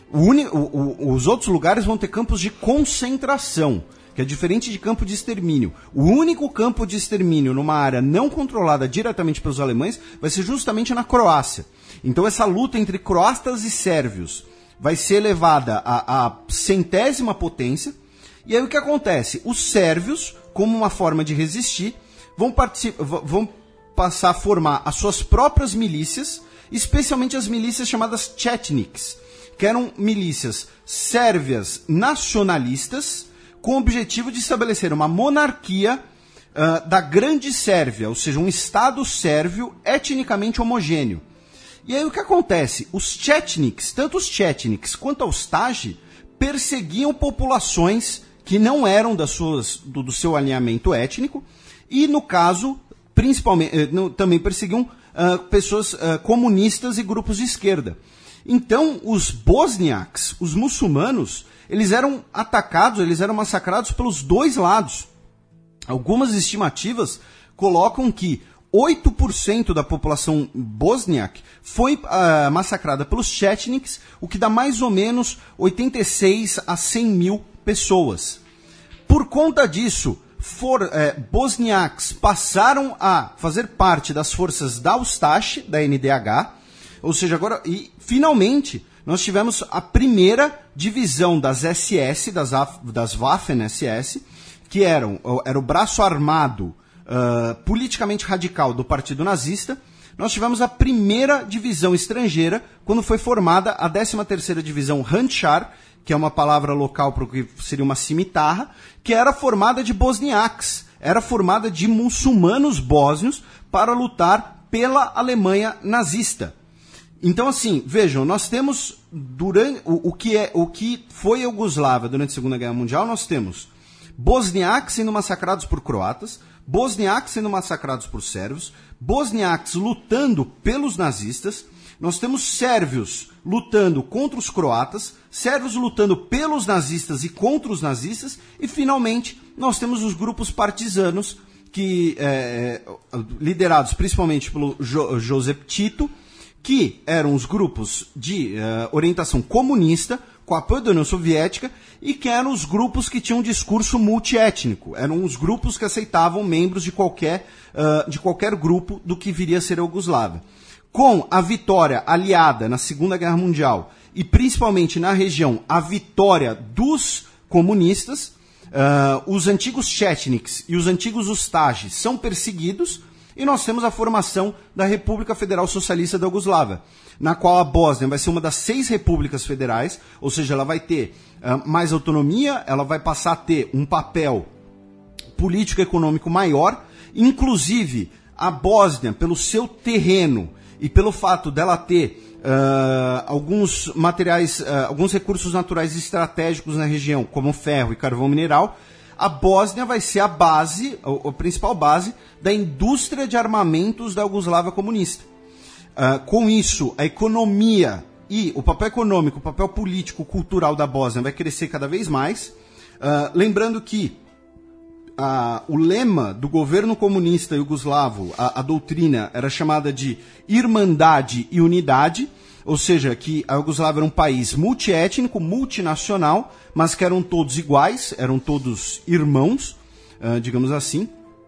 Os outros lugares vão ter campos de concentração, que é diferente de campo de extermínio. O único campo de extermínio numa área não controlada diretamente pelos alemães vai ser justamente na Croácia. Então essa luta entre croatas e sérvios vai ser levada à centésima potência. E aí o que acontece? Os sérvios, como uma forma de resistir, vão passar a formar as suas próprias milícias, especialmente as milícias chamadas Chetniks, que eram milícias sérvias nacionalistas, com o objetivo de estabelecer uma monarquia da Grande Sérvia, ou seja, um Estado sérvio etnicamente homogêneo. E aí o que acontece? Os Chetniks, tanto os Chetniks quanto os Taji, perseguiam populações que não eram do seu alinhamento étnico e, no caso, principalmente, também perseguiam pessoas comunistas e grupos de esquerda. Então, os bosniacs, os muçulmanos, eles eram atacados, eles eram massacrados pelos dois lados. Algumas estimativas colocam que 8% da população bosniak foi massacrada pelos Chetniks, o que dá mais ou menos 86 a 100 mil pessoas. Por conta disso, bosniacs passaram a fazer parte das forças da Ustash, da NDH, ou seja, agora, e finalmente, nós tivemos a primeira divisão das SS, das Waffen-SS, que era o braço armado politicamente radical do Partido Nazista. Nós tivemos a primeira divisão estrangeira, quando foi formada a 13ª Divisão Handschar, que é uma palavra local para o que seria uma cimitarra, que era formada de bosniacs, era formada de muçulmanos bósnios para lutar pela Alemanha nazista. Então, assim, vejam, nós temos, durante o que foi a Iugoslávia durante a Segunda Guerra Mundial, nós temos bosniacs sendo massacrados por croatas, bosniacs sendo massacrados por sérvios, bosniacs lutando pelos nazistas, nós temos sérvios lutando contra os croatas, sérvios lutando pelos nazistas e contra os nazistas, e finalmente nós temos os grupos partisanos, que liderados principalmente pelo Josep Tito, que eram os grupos de orientação comunista, com apoio da União Soviética, e que eram os grupos que tinham um discurso multiétnico. Eram os grupos que aceitavam membros de qualquer grupo do que viria a ser a Iugoslávia. Com a vitória aliada na Segunda Guerra Mundial, e principalmente na região, a vitória dos comunistas, os antigos Chetniks e os antigos Ustashi são perseguidos, e nós temos a formação da República Federal Socialista da Iugoslávia, na qual a Bósnia vai ser uma das 6 repúblicas federais, ou seja, ela vai ter mais autonomia, ela vai passar a ter um papel político-econômico maior, inclusive a Bósnia, pelo seu terreno e pelo fato dela ter alguns materiais, alguns recursos naturais estratégicos na região, como ferro e carvão mineral, a Bósnia vai ser a base, a principal base da indústria de armamentos da Iugoslávia comunista. Com isso, a economia e o papel econômico, o papel político, cultural da Bósnia vai crescer cada vez mais. Lembrando que o lema do governo comunista iugoslavo, a doutrina, era chamada de Irmandade e Unidade, ou seja, que a Iugoslávia era um país multiétnico, multinacional, mas que eram todos iguais, eram todos irmãos, digamos assim.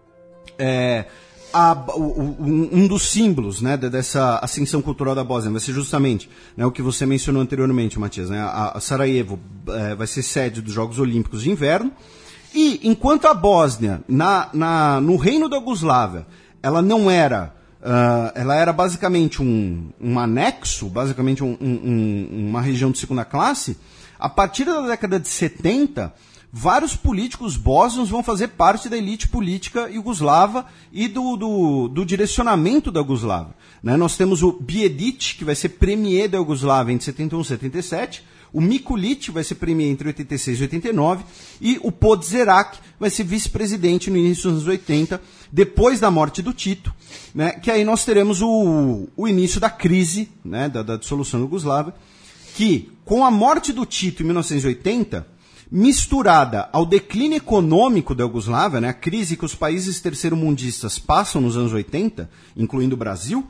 Um dos símbolos, né, dessa ascensão cultural da Bósnia vai ser justamente, né, o que você mencionou anteriormente, Matias, né, a Sarajevo vai ser sede dos Jogos Olímpicos de Inverno, e enquanto a Bósnia, no reino da Iugoslávia, ela não era... ela era basicamente um anexo, basicamente uma região de segunda classe. A partir da década de 70, vários políticos bósnios vão fazer parte da elite política iugoslava e do direcionamento da Iugoslávia. Né? Nós temos o Bijedić, que vai ser premier da Iugoslávia entre 71 e 77, o Mikulić vai ser premier entre 86 e 89, e o Podzerac vai ser vice-presidente no início dos anos 80, depois da morte do Tito, né? Que aí nós teremos o início da crise, né? da dissolução da Iugoslávia, que com a morte do Tito em 1980, misturada ao declínio econômico da Iugoslávia, né? A crise que os países terceiro-mundistas passam nos anos 80, incluindo o Brasil,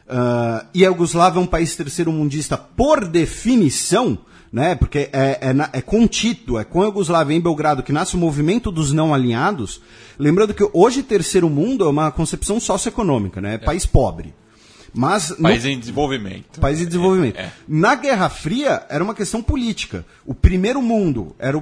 e a Iugoslávia é um país terceiro-mundista por definição, né? Porque é com Tito, é com a Iugoslávia em Belgrado que nasce o movimento dos não alinhados. Lembrando que hoje terceiro mundo é uma concepção socioeconômica, né? É país pobre. Mas país em desenvolvimento. País em desenvolvimento. Na Guerra Fria era uma questão política. O primeiro mundo era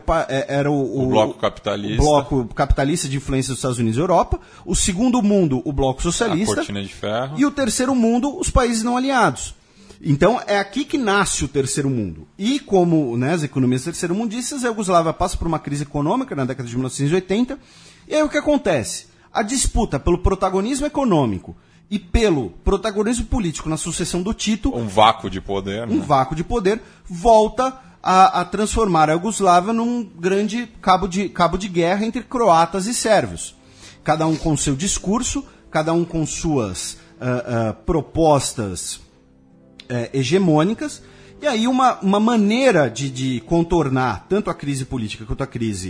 o bloco capitalista. O bloco capitalista de influência dos Estados Unidos e Europa. O segundo mundo, o bloco socialista. A cortina de ferro. E o terceiro mundo, os países não aliados. Então, é aqui que nasce o terceiro mundo. E como, né, as economias terceiro-mundistas, a Iugoslávia passa por uma crise econômica na década de 1980. E aí o que acontece? A disputa pelo protagonismo econômico e pelo protagonismo político na sucessão do Tito... Um vácuo de poder. Um vácuo de poder volta a transformar a Iugoslávia num grande cabo de guerra entre croatas e sérvios. Cada um com seu discurso, cada um com suas propostas hegemônicas, e aí uma maneira de contornar tanto a crise política quanto a crise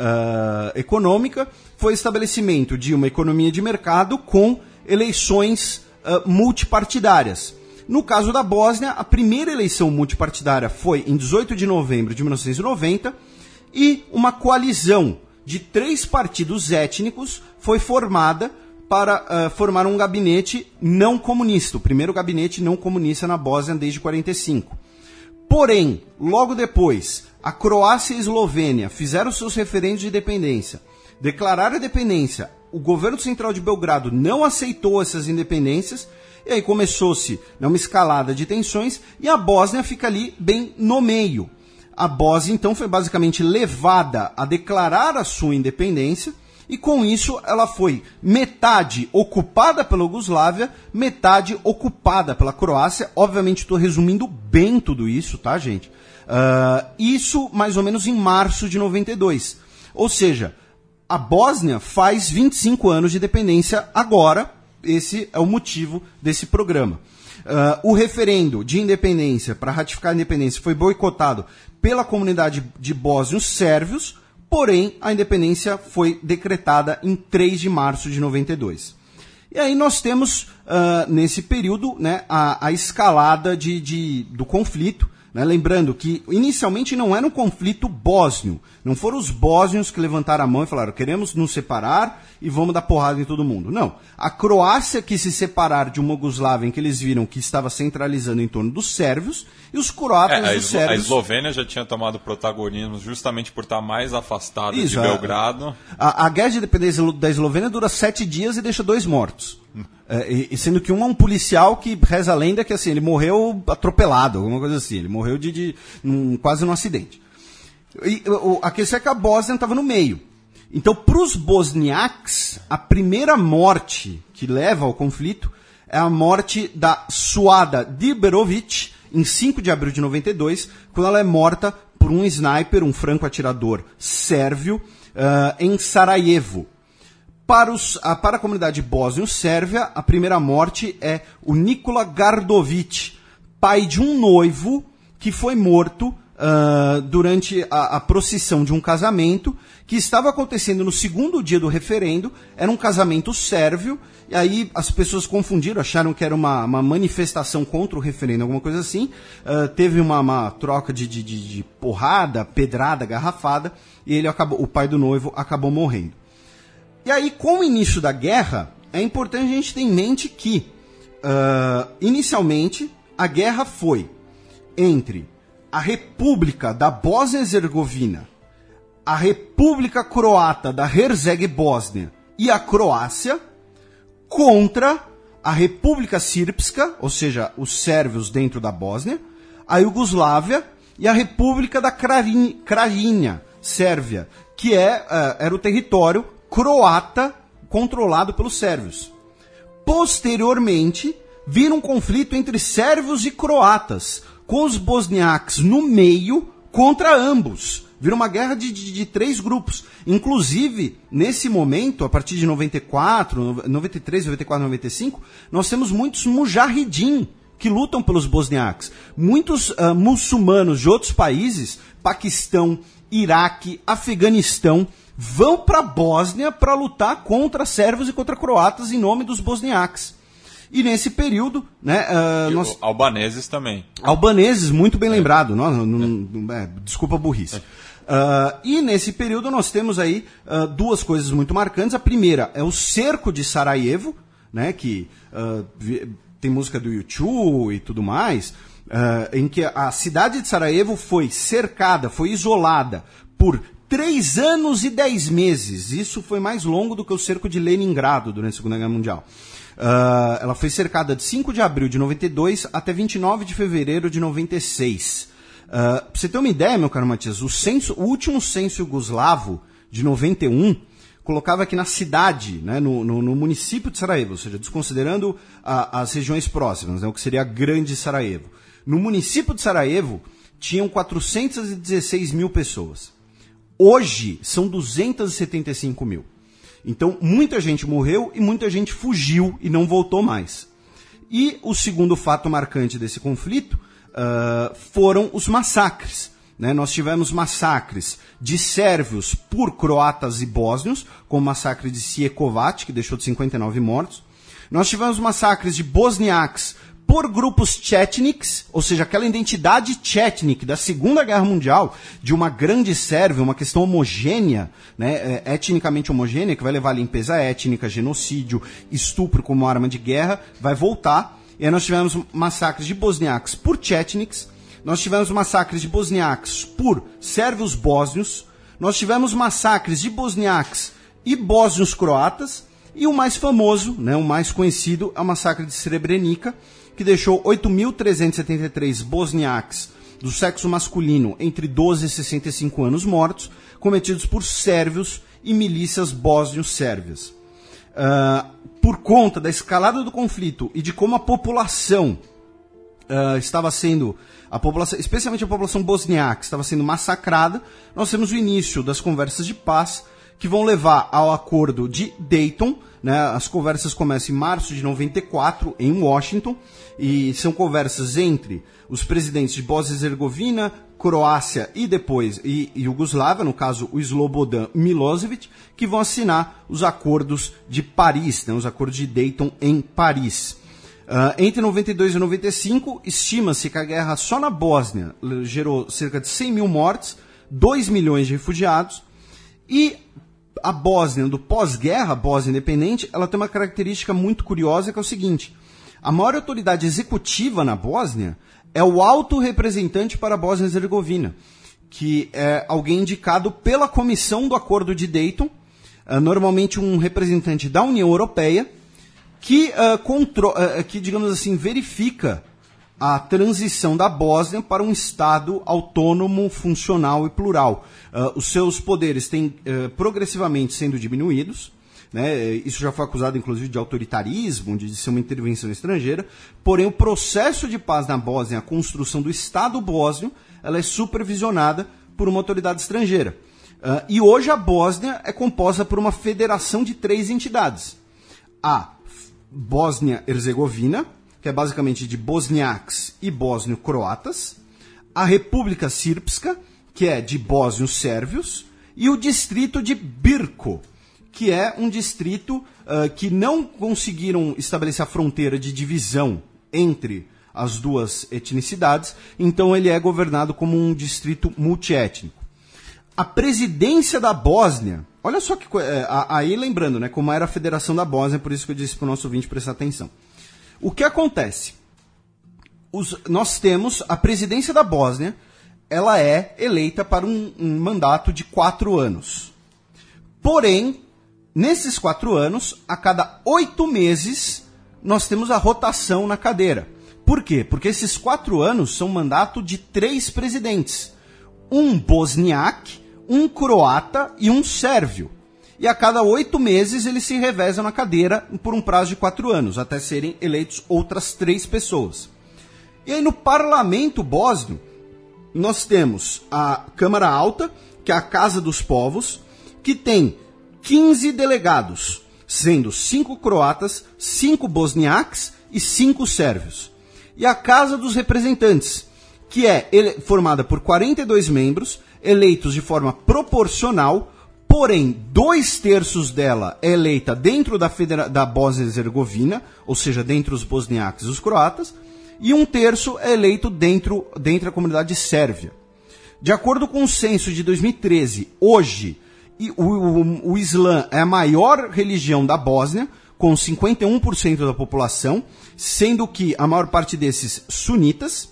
econômica foi o estabelecimento de uma economia de mercado com eleições multipartidárias. No caso da Bósnia, a primeira eleição multipartidária foi em 18 de novembro de 1990 e uma coalizão de 3 partidos étnicos foi formada para formar um gabinete não comunista, o primeiro gabinete não comunista na Bósnia desde 1945. Porém, logo depois, a Croácia e a Eslovênia fizeram seus referendos de independência, declararam a independência, o governo central de Belgrado não aceitou essas independências, e aí começou-se uma escalada de tensões, e a Bósnia fica ali bem no meio. A Bósnia, então, foi basicamente levada a declarar a sua independência, e com isso ela foi metade ocupada pela Iugoslávia, metade ocupada pela Croácia. Obviamente estou resumindo bem tudo isso, tá, gente? Isso mais ou menos em março de 92. Ou seja, a Bósnia faz 25 anos de independência agora. Esse é o motivo desse programa. O referendo de independência, para ratificar a independência, foi boicotado pela comunidade de bósnios sérvios, porém a independência foi decretada em 3 de março de 92. E aí nós temos, nesse período, né, a escalada do conflito. Né? Lembrando que inicialmente não era um conflito bósnio, não foram os bósnios que levantaram a mão e falaram queremos nos separar e vamos dar porrada em todo mundo. Não, a Croácia quis se separar de uma Iugoslávia em que eles viram que estava centralizando em torno dos sérvios, e os croatas dos sérvios... A Eslovênia já tinha tomado protagonismo justamente por estar mais afastada de Belgrado. A guerra de independência da Eslovênia dura 7 dias e deixa 2 mortos. E sendo que um é um policial que reza a lenda que assim, ele morreu atropelado, alguma coisa assim. Ele morreu quase num acidente. E a questão é que a Bósnia estava no meio. Então, para os bosniaques, a primeira morte que leva ao conflito é a morte da Suada Diberovic, em 5 de abril de 92, quando ela é morta por um sniper, um franco-atirador sérvio, em Sarajevo. Para a comunidade bósnio-sérvia, a primeira morte é o Nikola Gardovic, pai de um noivo que foi morto durante a procissão de um casamento que estava acontecendo no segundo dia do referendo. Era um casamento sérvio, e aí as pessoas confundiram, acharam que era uma manifestação contra o referendo, alguma coisa assim. Teve uma troca de porrada, pedrada, garrafada, e o pai do noivo acabou morrendo. E aí, com o início da guerra, é importante a gente ter em mente que, inicialmente, a guerra foi entre a República da Bósnia-Herzegovina, a República Croata da Herceg-Bósnia e a Croácia contra a República Srpska, ou seja, os sérvios dentro da Bósnia, a Iugoslávia e a República da Krajina, Sérvia, que era o território croata controlado pelos sérvios. Posteriormente, vira um conflito entre sérvios e croatas, com os bosniaques no meio contra ambos. Vira uma guerra de 3 grupos. Inclusive, nesse momento, a partir de 94, 93, 94, 95, nós temos muitos mujahidin que lutam pelos bosniaques. Muitos muçulmanos de outros países, Paquistão, Iraque, Afeganistão, vão para a Bósnia para lutar contra sérvios e contra croatas em nome dos bosniaques. E nesse período, né, albaneses também. Albaneses, muito bem lembrado. Desculpa a burrice. E nesse período nós temos aí 2 coisas muito marcantes. A primeira é o cerco de Sarajevo, né, que tem música do U2 e tudo mais, em que a cidade de Sarajevo foi cercada, foi isolada por 3 anos e 10 meses. Isso foi mais longo do que o cerco de Leningrado durante a Segunda Guerra Mundial. Ela foi cercada de 5 de abril de 92 até 29 de fevereiro de 96. Pra você ter uma ideia, meu caro Matias, o último censo iugoslavo de 91 colocava que na cidade, né, no município de Sarajevo, ou seja, desconsiderando as regiões próximas, né, o que seria a grande Sarajevo. No município de Sarajevo tinham 416 mil pessoas. Hoje são 275 mil. Então, muita gente morreu e muita gente fugiu e não voltou mais. E o segundo fato marcante desse conflito foram os massacres. Né? Nós tivemos massacres de sérvios por croatas e bósnios, como o massacre de Sjekovac, que deixou de 59 mortos. Nós tivemos massacres de bosniaques por grupos chetniks, ou seja, aquela identidade chetnik da Segunda Guerra Mundial, de uma grande Sérvia, uma questão homogênea, né, etnicamente homogênea, que vai levar a limpeza étnica, genocídio, estupro como arma de guerra, vai voltar. E aí nós tivemos massacres de bosniaques por chetniks, nós tivemos massacres de bosniaques por sérvios bósnios, nós tivemos massacres de bosniaques e bósnios croatas, e o mais famoso, né, o mais conhecido, é o massacre de Srebrenica, que deixou 8.373 bosniaques do sexo masculino entre 12 e 65 anos mortos, cometidos por sérvios e milícias bósnios-sérvias. Por conta da escalada do conflito e de como a população estava sendo, especialmente a população bosniaca, estava sendo massacrada, nós temos o início das conversas de paz, que vão levar ao acordo de Dayton, né? As conversas começam em março de 94, em Washington, e são conversas entre os presidentes de Bósnia e Herzegovina, Croácia e depois Iugoslávia, no caso o Slobodan Milosevic, que vão assinar os acordos de Paris, né? Os acordos de Dayton em Paris. Entre 92 e 95, estima-se que a guerra só na Bósnia gerou cerca de 100 mil mortes, 2 milhões de refugiados, e a Bósnia, do pós-guerra, Bósnia independente, ela tem uma característica muito curiosa, que é o seguinte: a maior autoridade executiva na Bósnia é o alto representante para a Bósnia e Herzegovina, que é alguém indicado pela comissão do Acordo de Dayton, normalmente um representante da União Europeia, que, digamos assim, verifica a transição da Bósnia para um Estado autônomo, funcional e plural. Os seus poderes têm progressivamente sendo diminuídos, né? Isso já foi acusado, inclusive, de autoritarismo, de ser uma intervenção estrangeira, porém o processo de paz na Bósnia, a construção do Estado bósnio, ela é supervisionada por uma autoridade estrangeira. E hoje a Bósnia é composta por uma federação de 3 entidades. A Bósnia-Herzegovina, que é basicamente de bosniaques e bósnio-croatas, a República Srpska, que é de bósnios sérvios, e o distrito de Birko, que é um distrito que não conseguiram estabelecer a fronteira de divisão entre as duas etnicidades, então ele é governado como um distrito multiétnico. A presidência da Bósnia, olha só que aí lembrando, né, como era a Federação da Bósnia, por isso que eu disse para o nosso ouvinte prestar atenção. O que acontece? Nós temos a presidência da Bósnia, ela é eleita para um mandato de 4 anos. Porém, Nesses 4 anos, a cada 8 meses, nós temos a rotação na cadeira. Por quê? Porque esses 4 anos são mandato de 3 presidentes. Um bosniaque, um croata e um sérvio. E a cada 8 meses eles se revezam na cadeira por um prazo de 4 anos, até serem eleitos outras 3 pessoas. E aí no parlamento bósnio, nós temos a Câmara Alta, que é a Casa dos Povos, que tem 15 delegados, sendo 5 croatas, 5 bosniaques e 5 sérvios. E a Casa dos Representantes, que é formada por 42 membros, eleitos de forma proporcional, porém 2/3 dela é eleita dentro da Bósnia-Herzegovina, ou seja, dentre os bosniaques e os croatas, e 1/3 é eleito dentro da comunidade sérvia. De acordo com o censo de 2013, hoje, o Islã é a maior religião da Bósnia, com 51% da população, sendo que a maior parte desses sunitas,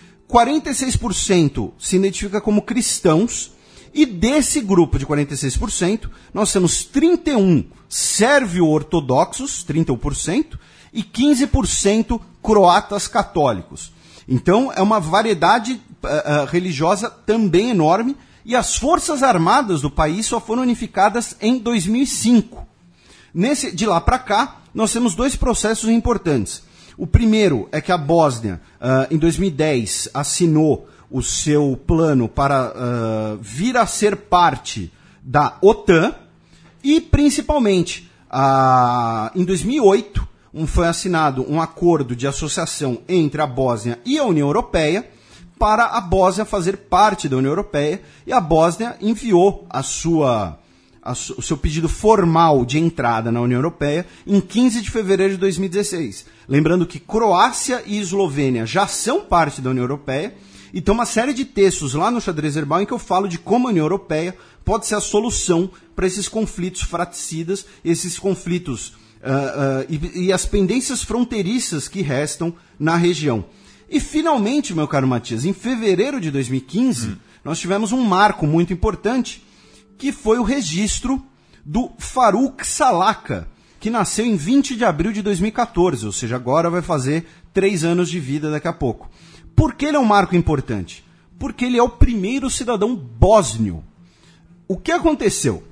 46% se identifica como cristãos, e desse grupo de 46%, nós temos 31 sérvio-ortodoxos, 31%, e 15% croatas católicos. Então, é uma variedade religiosa também enorme, e as forças armadas do país só foram unificadas em 2005. De lá para cá, nós temos 2 processos importantes. O primeiro é que a Bósnia, em 2010, assinou o seu plano para vir a ser parte da OTAN, e principalmente, em 2008, foi assinado um acordo de associação entre a Bósnia e a União Europeia, para a Bósnia fazer parte da União Europeia, e a Bósnia enviou o seu pedido formal de entrada na União Europeia em 15 de fevereiro de 2016. Lembrando que Croácia e Eslovênia já são parte da União Europeia, e tem uma série de textos lá no Xadrez Herbal em que eu falo de como a União Europeia pode ser a solução para esses conflitos fratricidas, esses conflitos e as pendências fronteiriças que restam na região. E finalmente, meu caro Matias, em fevereiro de 2015, nós tivemos um marco muito importante, que foi o registro do Faruk Salaka, que nasceu em 20 de abril de 2014, ou seja, agora vai fazer 3 anos de vida daqui a pouco. Por que ele é um marco importante? Porque ele é o primeiro cidadão bósnio. O que aconteceu?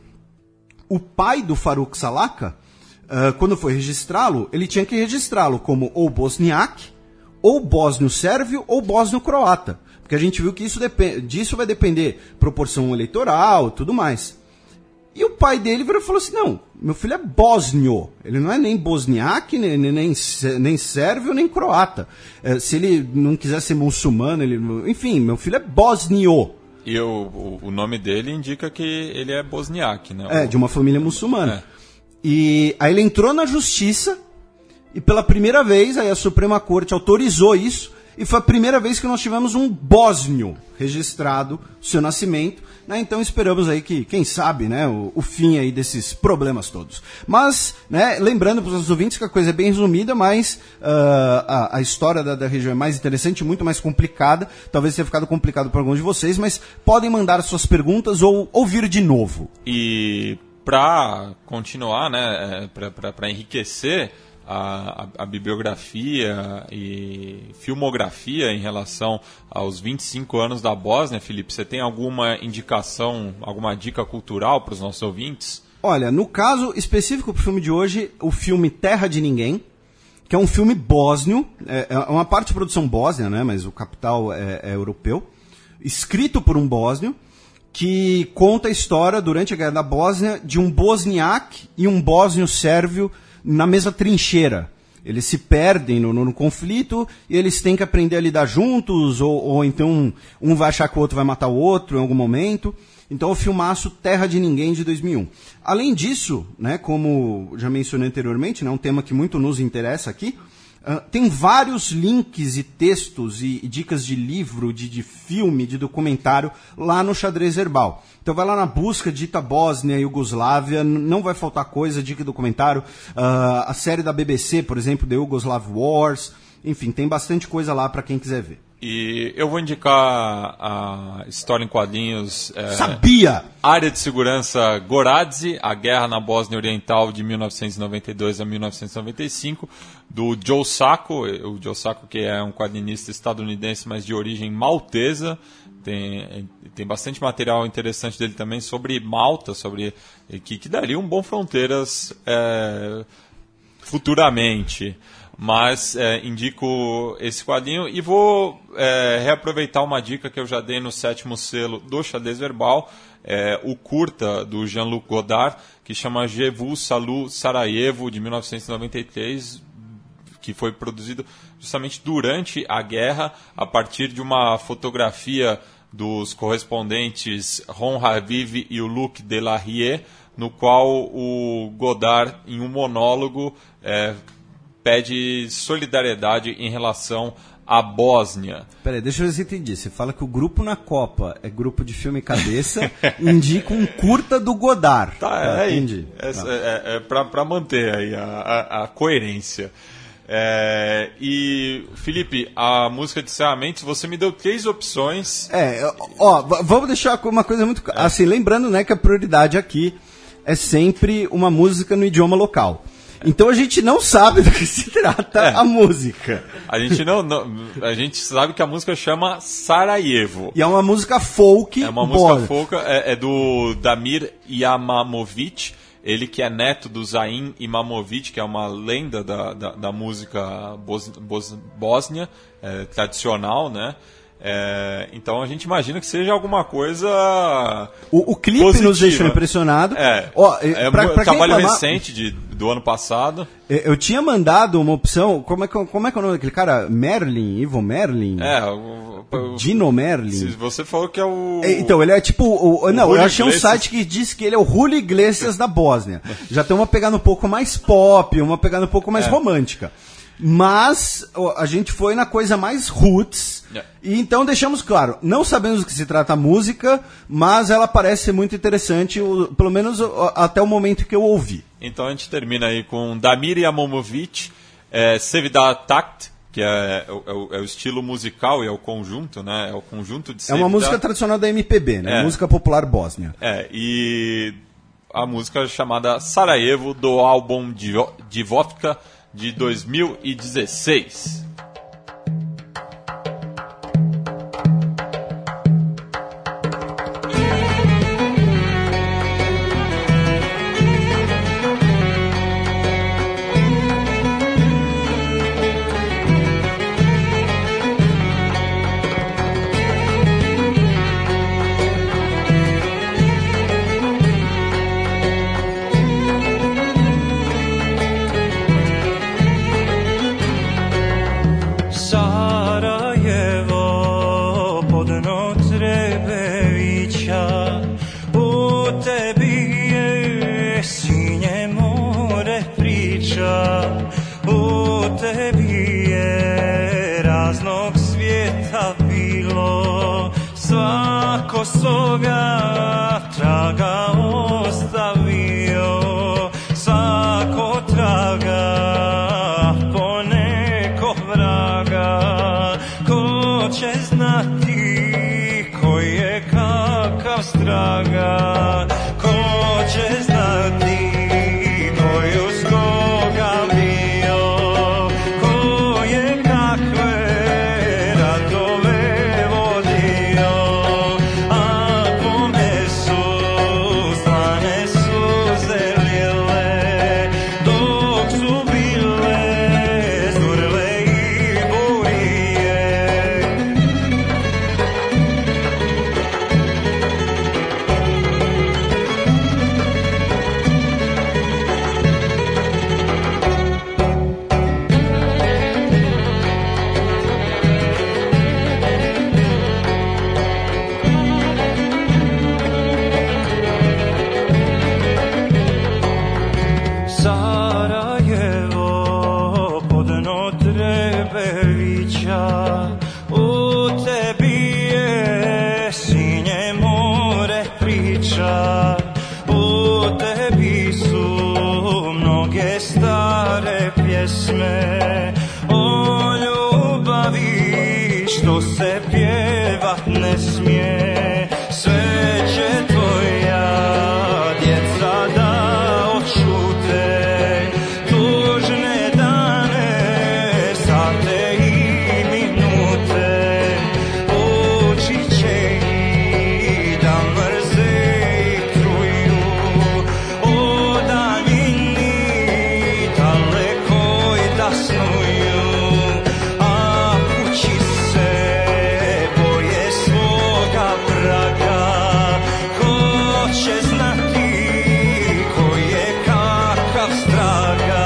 O pai do Faruk Salaka, quando foi registrá-lo, ele tinha que registrá-lo como ou bosniaque, ou bósnio-sérvio, ou bósnio-croata. Porque a gente viu que disso vai depender proporção eleitoral e tudo mais. E o pai dele virou e falou assim, não, meu filho é bósnio, ele não é nem bosniaque, nem sérvio, nem croata. Se ele não quiser ser muçulmano, enfim, meu filho é bósnio. E o nome dele indica que ele é bosniaque, né? De uma família muçulmana. E aí ele entrou na justiça, e pela primeira vez aí a Suprema Corte autorizou isso, e foi a primeira vez que nós tivemos um bósnio registrado, o seu nascimento, né? Então esperamos aí que, quem sabe, né, o fim aí desses problemas todos. Mas, né, lembrando para os nossos ouvintes que a coisa é bem resumida, mas a história da região é mais interessante, muito mais complicada, talvez tenha ficado complicado para alguns de vocês, mas podem mandar suas perguntas ou ouvir de novo. E para continuar, né, para enriquecer a bibliografia e filmografia em relação aos 25 anos da Bósnia, Felipe, você tem alguma indicação, alguma dica cultural para os nossos ouvintes? Olha, no caso específico para o filme de hoje, o filme Terra de Ninguém, que é um filme bósnio, é uma parte de produção bósnia, né, mas o capital é europeu, escrito por um bósnio, que conta a história, durante a Guerra da Bósnia, de um bosniaque e um bósnio-sérvio na mesma trincheira. Eles se perdem no conflito e eles têm que aprender a lidar juntos, ou então um vai achar que o outro vai matar o outro em algum momento. Então o filmaço Terra de Ninguém, de 2001. Além disso, né, como já mencionei anteriormente, né, um tema que muito nos interessa aqui, tem vários links e textos e dicas de livro, de filme, de documentário lá no Xadrez Herbal. Então vai lá na busca, digita Bósnia e Iugoslávia, não vai faltar coisa, dica e documentário. A série da BBC, por exemplo, The Yugoslav Wars, enfim, tem bastante coisa lá para quem quiser ver. E eu vou indicar a história em quadrinhos... Sabia! Área de Segurança Goradze, A Guerra na Bósnia Oriental de 1992 a 1995, do Joe Sacco. O Joe Sacco, que é um quadrinista estadunidense, mas de origem maltesa. Tem bastante material interessante dele também sobre Malta, que daria um bom Fronteiras futuramente. Mas indico esse quadrinho e vou reaproveitar uma dica que eu já dei no 7º selo do Xadrez Verbal, o curta do Jean-Luc Godard, que chama Je vous salue Sarajevo, de 1993, que foi produzido justamente durante a guerra, a partir de uma fotografia dos correspondentes Ron Harviv e o Luc Delarrière, no qual o Godard, em um monólogo, pede solidariedade em relação à Bósnia. Peraí, deixa eu ver se eu entendi. Você fala que o grupo na Copa é grupo de filme cabeça, indica um curta do Godard. Entendi. Para manter aí a coerência. E, Felipe, a música de encerramento, você me deu 3 opções. Vamos deixar uma coisa muito... Assim, lembrando, né, que a prioridade aqui é sempre uma música no idioma local. Então a gente não sabe do que se trata a música. A gente sabe que a música chama Sarajevo. E é uma música folk. Música folk, é do Damir Imamovic, ele que é neto do Zain Imamovic, que é uma lenda da música bósnia, tradicional, né? Então a gente imagina que seja alguma coisa. O clipe positiva. Nos deixou impressionado. Um trabalho recente do ano passado. Eu tinha mandado uma opção. Como é que é o nome daquele cara? Ivo Merlin? Dino Merlin. Você falou que é o. Então, ele é tipo. Eu achei um site que diz que ele é o Julio Iglesias da Bósnia. Já tem uma pegada um pouco mais pop, uma pegada um pouco mais romântica. Mas a gente foi na coisa mais roots. E então deixamos claro, não sabemos do que se trata a música, mas ela parece muito interessante, pelo menos até o momento que eu ouvi. Então a gente termina aí com Damir Imamovic, Sevda Takt, que é o estilo musical e é o conjunto, né? É o conjunto de Sevda. É uma música tradicional da MPB, né? Música popular bósnia. E a música chamada Sarajevo, do álbum Divotka, de 2016. Svoga traga ostavio, svako traga poneko vraga, ko će znati ko je kakav straga, ko će znati ko je uz koga bio, ko je kakve radove vodio. što se pjevat ne smije, sve će tvoja djeca da odšute, tužne dane, sate i minute, oči će i da mrze i truju, o daljini dalekoj da snuju, a kući se boje svoga praga. Ko će znati ko je kakav straga?